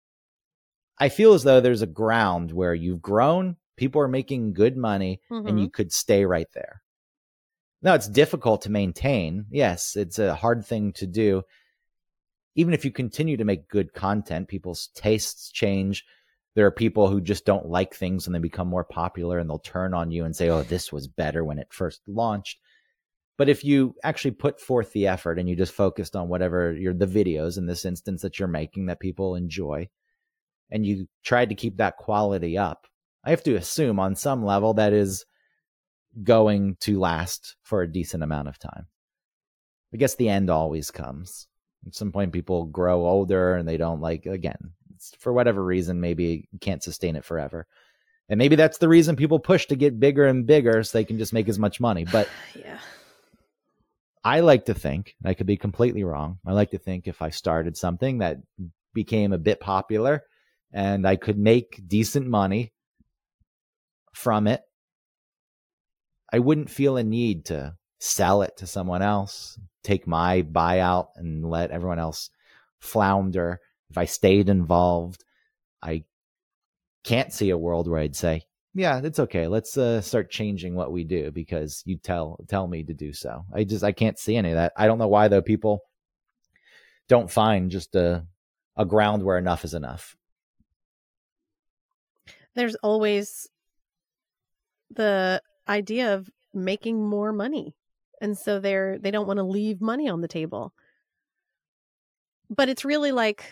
I feel as though there's a ground where you've grown, people are making good money, mm-hmm. and you could stay right there. No, it's difficult to maintain. Yes, it's a hard thing to do. Even if you continue to make good content, people's tastes change. There are people who just don't like things and they become more popular and they'll turn on you and say, oh, this was better when it first launched. But if you actually put forth the effort and you just focused on whatever you're, the videos in this instance that you're making that people enjoy, and you tried to keep that quality up, I have to assume on some level that is going to last for a decent amount of time. I guess the end always comes. At some point, people grow older and they don't like, again, it's for whatever reason, maybe you can't sustain it forever. And maybe that's the reason people push to get bigger and bigger so they can just make as much money. But yeah. I like to think, and I could be completely wrong, I like to think if I started something that became a bit popular and I could make decent money from it, I wouldn't feel a need to sell it to someone else, take my buyout and let everyone else flounder. If I stayed involved, I can't see a world where I'd say, yeah, it's okay. Let's uh, start changing what we do because you tell tell me to do so. I just I can't see any of that. I don't know why though people don't find just a a ground where enough is enough. There's always the idea of making more money. And so they're they don't want to leave money on the table. But it's really like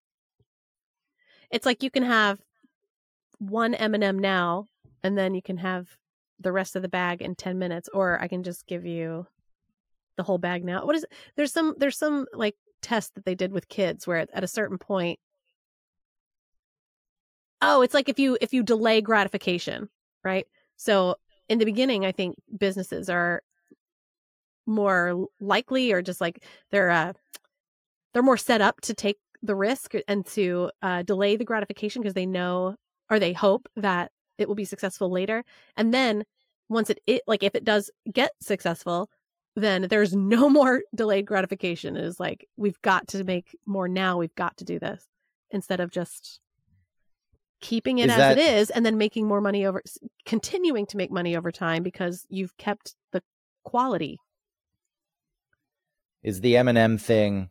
it's like you can have one M and M now and then you can have the rest of the bag in ten minutes, or I can just give you the whole bag now. What is it? There's some there's some like test that they did with kids where at a certain point, oh, it's like if you if you delay gratification, right? So in the beginning, I think businesses are more likely, or just like they're uh, they're more set up to take the risk and to uh, delay the gratification because they know, or they hope that it will be successful later. And then once it, it like if it does get successful, then there's no more delayed gratification. It is like, we've got to make more now. We've got to do this instead of just keeping it is as that, it is and then making more money over, continuing to make money over time because you've kept the quality. Is the M and M thing,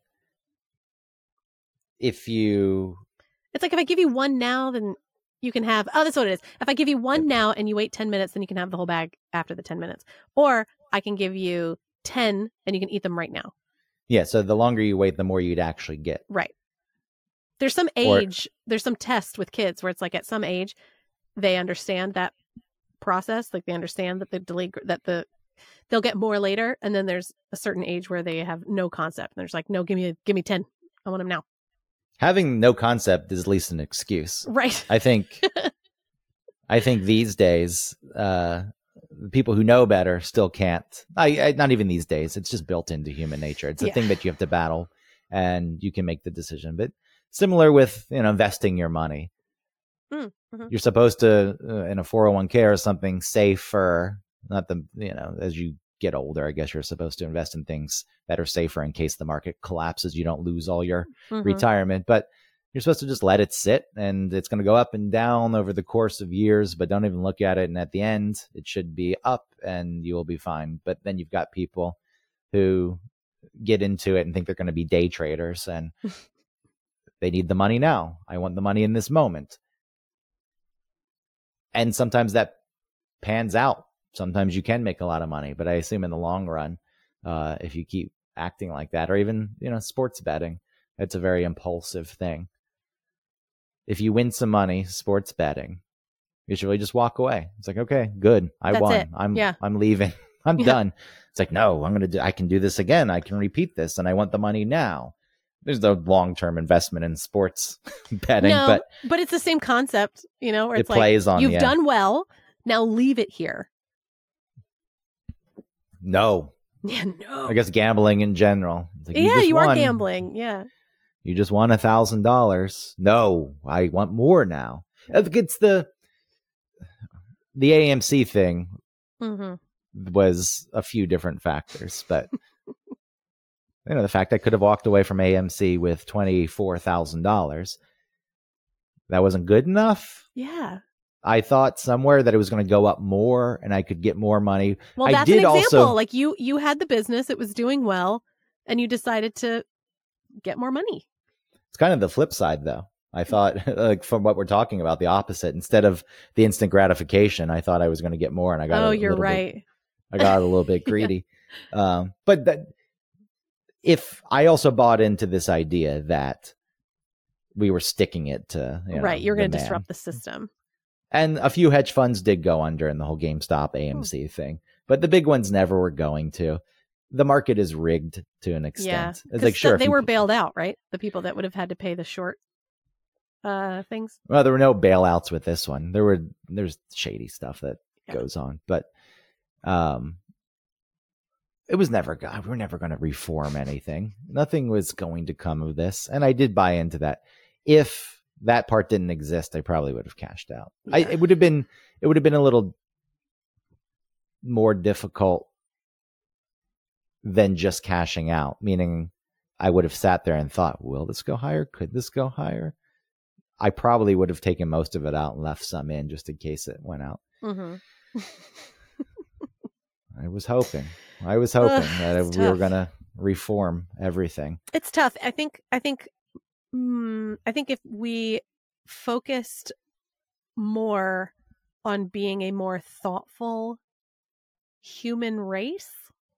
if you... It's like if I give you one now, then you can have, oh, that's what it is. If I give you one now and you wait ten minutes, then you can have the whole bag after the ten minutes. Or I can give you ten and you can eat them right now. Yeah, so the longer you wait, the more you'd actually get. Right. There's some age, or, there's some test with kids where it's like at some age, they understand that process. Like they understand that the delayed, that the, they'll get more later. And then there's a certain age where they have no concept. And there's like, no, give me, give me ten. I want them now. Having no concept is at least an excuse. Right. I think, I think these days, uh, people who know better still can't. I, I not even these days. It's just built into human nature. It's a yeah. thing that you have to battle, and you can make the decision. But similar with, you know, investing your money, mm-hmm. you're supposed to uh, in a four oh one k or something safer. Not the you know as you get older, I guess you're supposed to invest in things that are safer in case the market collapses. You don't lose all your mm-hmm. retirement, but you're supposed to just let it sit, and it's going to go up and down over the course of years, but don't even look at it. And at the end, it should be up and you will be fine. But then you've got people who get into it and think they're going to be day traders, and they need the money now. I want the money in this moment. And sometimes that pans out. Sometimes you can make a lot of money, but I assume in the long run, uh, if you keep acting like that, or even, you know, sports betting, it's a very impulsive thing. If you win some money, sports betting, you should really just walk away. It's like, okay, good. I That's won. It. I'm, yeah. I'm leaving. I'm yeah. done. It's like, no, I'm going to do, I can do this again. I can repeat this, and I want the money now. There's no long-term investment in sports betting, no, but, but it's the same concept, you know, where it's it plays like, on, you've yeah. done well. Now leave it here. No. Yeah, no. I guess gambling in general. Like, yeah, you, you won. are gambling. Yeah. You just won a thousand dollars. No, I want more now. It's the the A M C thing mm-hmm. was a few different factors, but you know, the fact I could have walked away from A M C with twenty four thousand dollars, that wasn't good enough. Yeah. I thought somewhere that it was going to go up more and I could get more money. Well, I that's did an example. Also, like you, you had the business, it was doing well, and you decided to get more money. It's kind of the flip side, though. I thought, like from what we're talking about, the opposite. Instead of the instant gratification, I thought I was going to get more, and I got. Oh, a you're little right. Bit, I got a little bit greedy. yeah. um, but that, if I also bought into this idea that we were sticking it to, you know, right, you're going to man. disrupt the system. And a few hedge funds did go under in the whole GameStop A M C hmm. thing, but the big ones never were going to. The market is rigged to an extent. Yeah, it's like sure they you, were bailed out, right? The people that would have had to pay the short uh, things. Well, there were no bailouts with this one. There were there's shady stuff that yeah. goes on, but um, it was never. God, we were never going to reform anything. Nothing was going to come of this, and I did buy into that. If that part didn't exist, I probably would have cashed out. Yeah. I, it would have been. It would have been a little more difficult than just cashing out, meaning I would have sat there and thought, will this go higher? Could this go higher? I probably would have taken most of it out and left some in just in case it went out. Mm-hmm. I was hoping. I was hoping Ugh, that we tough. were going to reform everything. It's tough. I think, I think, mm, I think if we focused more on being a more thoughtful human race,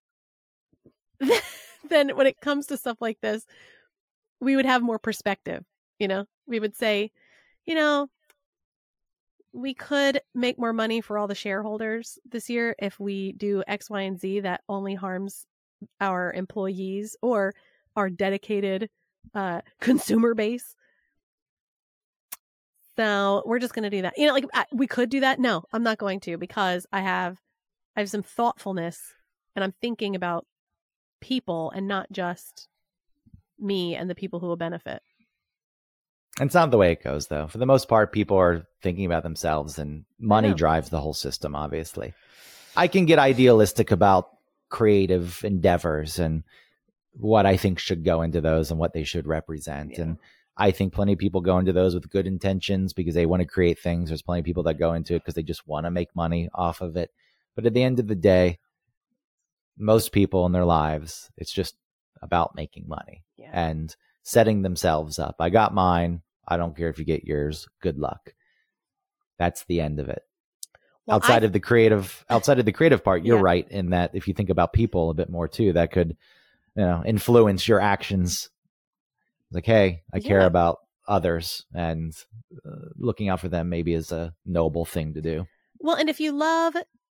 then when it comes to stuff like this, we would have more perspective. You know, we would say, you know, we could make more money for all the shareholders this year if we do X, Y, and Z that only harms our employees or our dedicated uh, consumer base. So we're just going to do that. You know, like I, we could do that. No, I'm not going to, because I have, I have some thoughtfulness and I'm thinking about people and not just me and the people who will benefit. It's not the way it goes, though. For the most part, people are thinking about themselves, and money drives the whole system, obviously. I can get idealistic about creative endeavors and what I think should go into those and what they should represent. Yeah. And I think plenty of people go into those with good intentions because they want to create things. There's plenty of people that go into it because they just want to make money off of it. But at the end of the day, most people in their lives, it's just about making money yeah. and setting themselves up. I got mine. I don't care if you get yours. Good luck. That's the end of it. Well, outside I... of the creative, outside of the creative part, you're yeah. right in that if you think about people a bit more too, that could, you know, influence your actions. Like, hey, I yeah. care about others, and uh, looking out for them maybe is a noble thing to do. Well, and if you love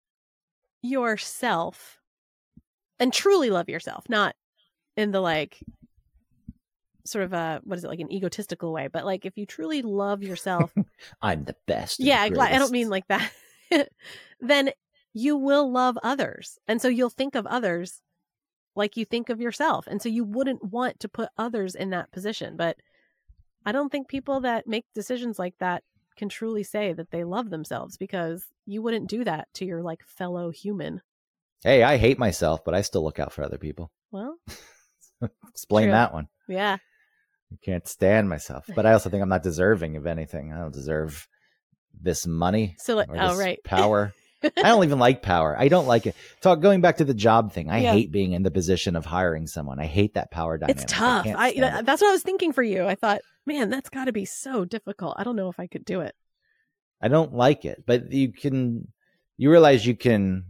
yourself and truly love yourself, not in the like sort of a, what is it, like an egotistical way, but like if you truly love yourself, I'm the best. Yeah, I don't mean like that. Then you will love others. And so you'll think of others like you think of yourself. And so you wouldn't want to put others in that position. But I don't think people that make decisions like that can truly say that they love themselves, because you wouldn't do that to your like fellow human. Hey, I hate myself, but I still look out for other people. Well, explain true. that one. Yeah. I can't stand myself, but I also think I'm not deserving of anything. I don't deserve this money so, like, or oh, this right. power. I don't even like power. I don't like it. Talk going back to the job thing. I yeah. hate being in the position of hiring someone. I hate that power dynamic. It's tough. I, I that's what I was thinking for you. I thought, man, that's got to be so difficult. I don't know if I could do it. I don't like it, but you can. You realize you can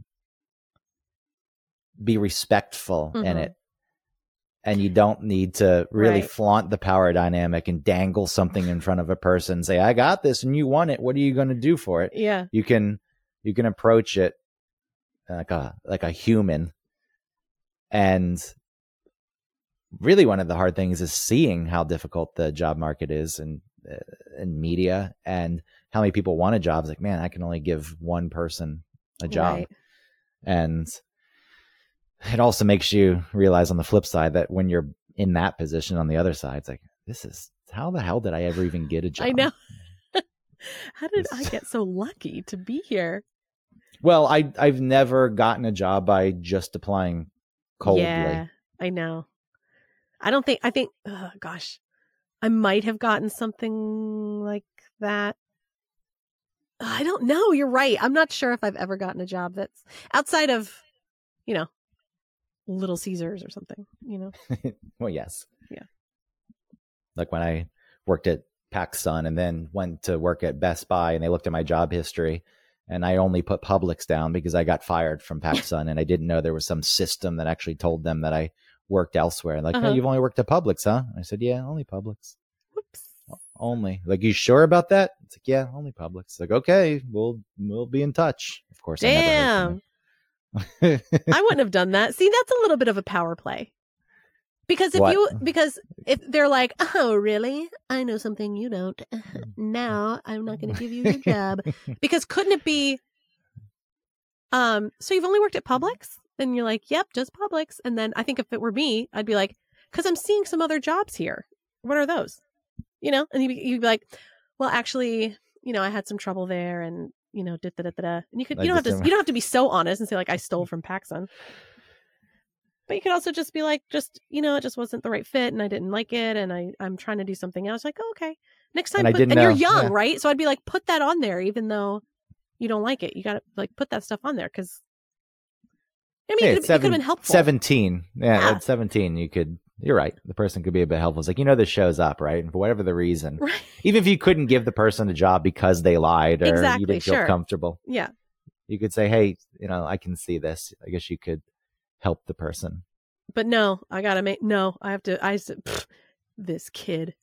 be respectful mm-hmm. in it. And you don't need to really right. flaunt the power dynamic and dangle something in front of a person and say, I got this and you want it. What are you going to do for it? Yeah. You can, you can approach it like a, like a human. And really one of the hard things is seeing how difficult the job market is in, uh, in media, and how many people want a job. It's like, man, I can only give one person a job. Right. And it also makes you realize on the flip side that when you're in that position on the other side, it's like, this is, how the hell did I ever even get a job? I know. How did I get so lucky to be here? Well, I, I've never gotten a job by just applying coldly. Yeah, I know. I don't think, I think, oh, gosh, I might have gotten something like that I don't know. You're right. I'm not sure if I've ever gotten a job that's outside of, you know, Little Caesars or something, you know? Well, yes. Yeah. Like when I worked at PacSun and then went to work at Best Buy, and they looked at my job history, and I only put Publix down because I got fired from PacSun and I didn't know there was some system that actually told them that I worked elsewhere. Like, Uh-huh. oh, you've only worked at Publix, huh? I said, yeah, only Publix. Whoops. Only. Like, you sure about that? It's like, yeah, only Publix. Like, okay, we'll we'll be in touch. Of course, I never heard from Damn. I wouldn't have done that. See, that's a little bit of a power play. Because if What? you, because if they're like, oh, really? I know something you don't. Now I'm not going to give you your job. Because couldn't it be, um, so you've only worked at Publix? And you're like, yep, just Publix. And then I think if it were me, I'd be like, because I'm seeing some other jobs here. What are those? You know? And you'd be, you'd be like, well, actually, you know, I had some trouble there and, you know, da da da da. And you could, I you don't have just to, am- you don't have to be so honest and say like, I stole from PacSun. But you could also just be like, just, you know, it just wasn't the right fit and I didn't like it. And I, I'm trying to do something else. Like, oh, okay. Next time, And I put, didn't and you're know. young, Yeah. right? So I'd be like, put that on there, even though you don't like it. You got to like put that stuff on there. Cause I mean, Hey, it, it's could have seven- been helpful. seventeen. Yeah, Yeah. at seventeen, you could, you're right. The person could be a bit helpful. It's like, you know, this shows up, right? And for whatever the reason, Right. even if you couldn't give the person a job because they lied or Exactly, you didn't feel sure. comfortable, Yeah. you could say, hey, you know, I can see this. I guess you could help the person. But no, I got to make, no, I have to, I said, this kid.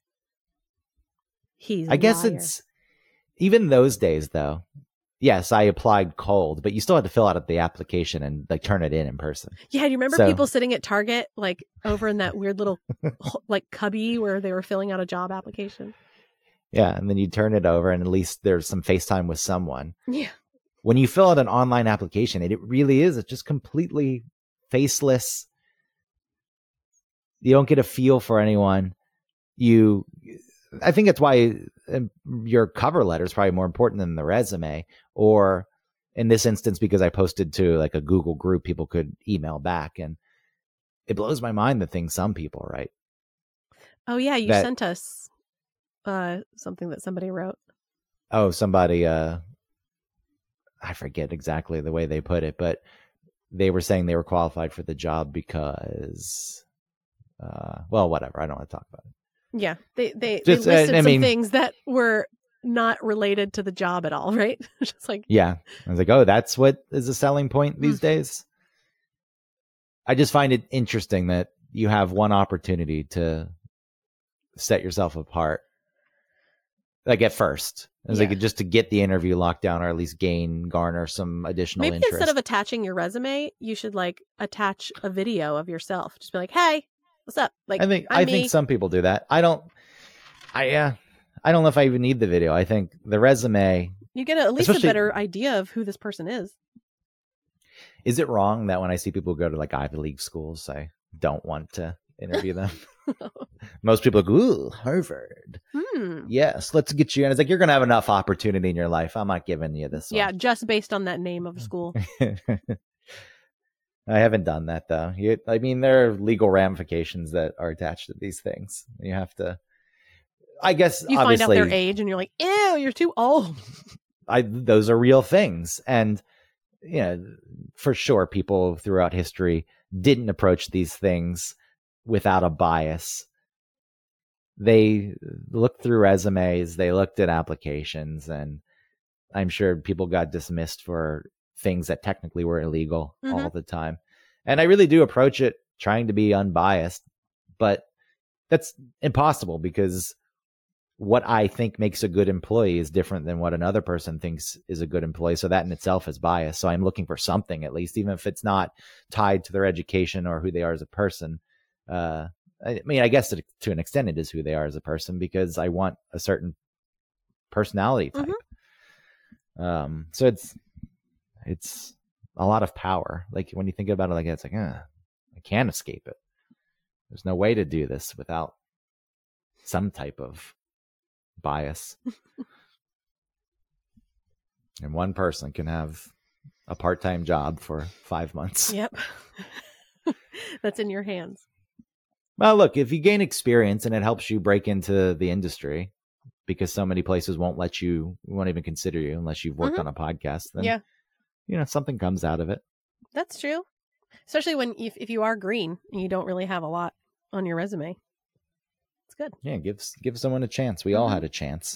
He's a I guess liar. it's even those days though. Yes, I applied cold, but you still had to fill out the application and like turn it in in person. Yeah, do you remember So- people sitting at Target, like over in that weird little like cubby where they were filling out a job application? Yeah, and then you turn it over and at least there's some FaceTime with someone. Yeah. When you fill out an online application, it, it really is. It's just completely faceless. You don't get a feel for anyone. You, I think that's why um, your cover letter is probably more important than the resume. Or in this instance, because I posted to like a Google group, people could email back, and it blows my mind the things some people write. Oh yeah, you That- sent us uh something that somebody wrote. Oh, somebody, uh, I forget exactly the way they put it, but they were saying they were qualified for the job because, uh, well, whatever. I don't want to talk about it. Yeah, they they, Just, uh, they listed I some mean- things that were not related to the job at all, right? Just like Yeah. I was like, oh, that's what is a selling point these Mm. days. I just find it interesting that you have one opportunity to set yourself apart. Like at first, it was Yeah. like just to get the interview locked down or at least gain, garner some additional maybe interest. instead of attaching your resume, you should like attach a video of yourself. Just be like, "Hey, what's up?" Like I think I'm I me. think some people do that. I don't. I yeah. I don't know if I even need the video. I think the resume. You get a, at least a Especially- better idea of who this person is. Is it wrong that when I see people go to like Ivy League schools, I don't want to interview them? Most people go, ooh, Harvard. Hmm. Yes, let's get you in. It's like you're gonna have enough opportunity in your life. I'm not giving you this Yeah, just based on that name of a school. one. I haven't done that though. You, I mean, there are legal ramifications that are attached to these things. You have to. I guess You find out obviously, their age, and you're like, "Ew, you're too old." I those are real things, and you know, for sure, people throughout history didn't approach these things without a bias. They looked through resumes, they looked at applications, and I'm sure people got dismissed for things that technically were illegal Mhm. all the time. And I really do approach it trying to be unbiased, but that's impossible because what I think makes a good employee is different than what another person thinks is a good employee. So that in itself is bias. So I'm looking for something, at least, even if it's not tied to their education or who they are as a person. Uh, I mean, I guess to, to an extent it is who they are as a person because I want a certain personality type. Um, so it's, it's a lot of power. Like when you think about it like that, it's like, uh, I can't escape it. There's no way to do this without some type of bias. And one person can have a part-time job for five months. Yep, that's in your hands. Well, look, if you gain experience and it helps you break into the industry, because so many places won't let you, won't even consider you unless you've worked mm-hmm. on a podcast, then, yeah. you know, something comes out of it. That's true. Especially when, if, if you are green and you don't really have a lot on your resume. It's good. Yeah, give, give someone a chance. We mm-hmm. all had a chance.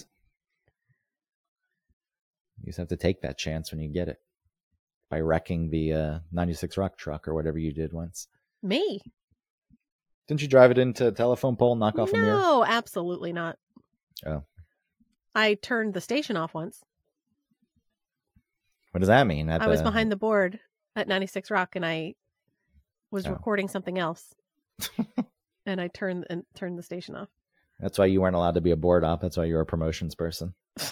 You just have to take that chance when you get it. By wrecking the uh, ninety-six Rock truck or whatever you did once. Me? Didn't you drive it into a telephone pole, knock off no, a mirror? No, absolutely not. Oh. I turned the station off once. What does that mean? At I the... was behind the board at ninety-six Rock and I was oh. recording something else. And I turned and turned the station off. That's why you weren't allowed to be a board op. That's why you're a promotions person.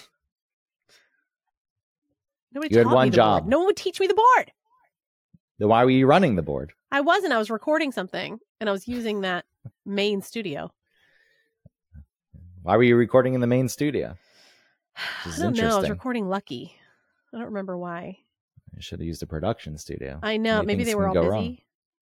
Nobody you had one job. Board. No one would teach me the board. Then why were you running the board? I wasn't. I was recording something, and I was using that main studio. Why were you recording in the main studio? I don't know. I was recording Lucky. I don't remember why. You should have used a production studio. I know. Many Maybe they were all busy.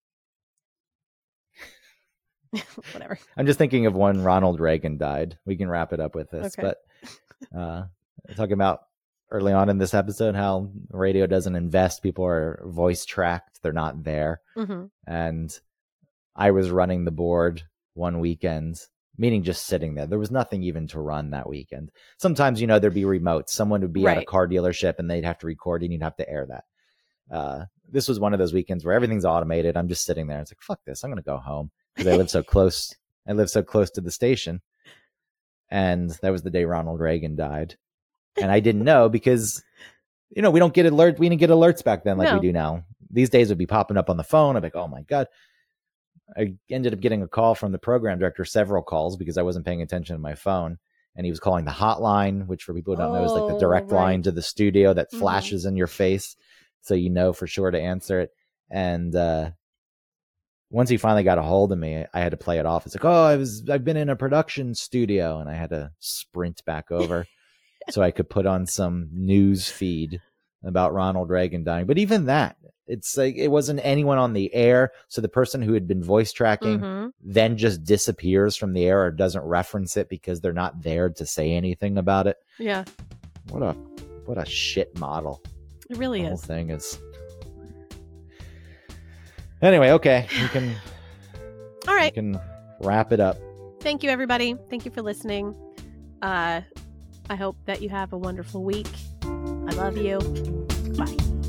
Whatever. I'm just thinking of when Ronald Reagan died. We can wrap it up with this. Okay. But uh, talking about early on in this episode, how radio doesn't invest. People are voice tracked. They're not there. Mm-hmm. And I was running the board one weekend, meaning just sitting there. There was nothing even to run that weekend. Sometimes, you know, there'd be remotes. Someone would be right. at a car dealership and they'd have to record and you'd have to air that. Uh, this was one of those weekends where everything's automated. I'm just sitting there. It's like, fuck this. I'm going to go home because I live so close. I live so close to the station. And that was the day Ronald Reagan died. And I didn't know because, you know, we don't get alert. We didn't get alerts back then like no. we do now. These days would be popping up on the phone. I'm like, oh my God. I ended up getting a call from the program director, several calls because I wasn't paying attention to my phone. And he was calling the hotline, which for people who don't oh, know is like the direct right. line to the studio that flashes mm-hmm. in your face. So you know for sure to answer it. And uh, once he finally got a hold of me, I had to play it off. It's like, oh, I was, I've been in a production studio, and I had to sprint back over so I could put on some news feed about Ronald Reagan dying. But even that, it's like it wasn't anyone on the air. So the person who had been voice tracking mm-hmm. then just disappears from the air or doesn't reference it because they're not there to say anything about it. Yeah. What a what a shit model. It really the is. Whole thing is. Anyway, okay, you can. All right, you can wrap it up. Thank you, everybody. Thank you for listening. Uh, I hope that you have a wonderful week. I love you. Bye.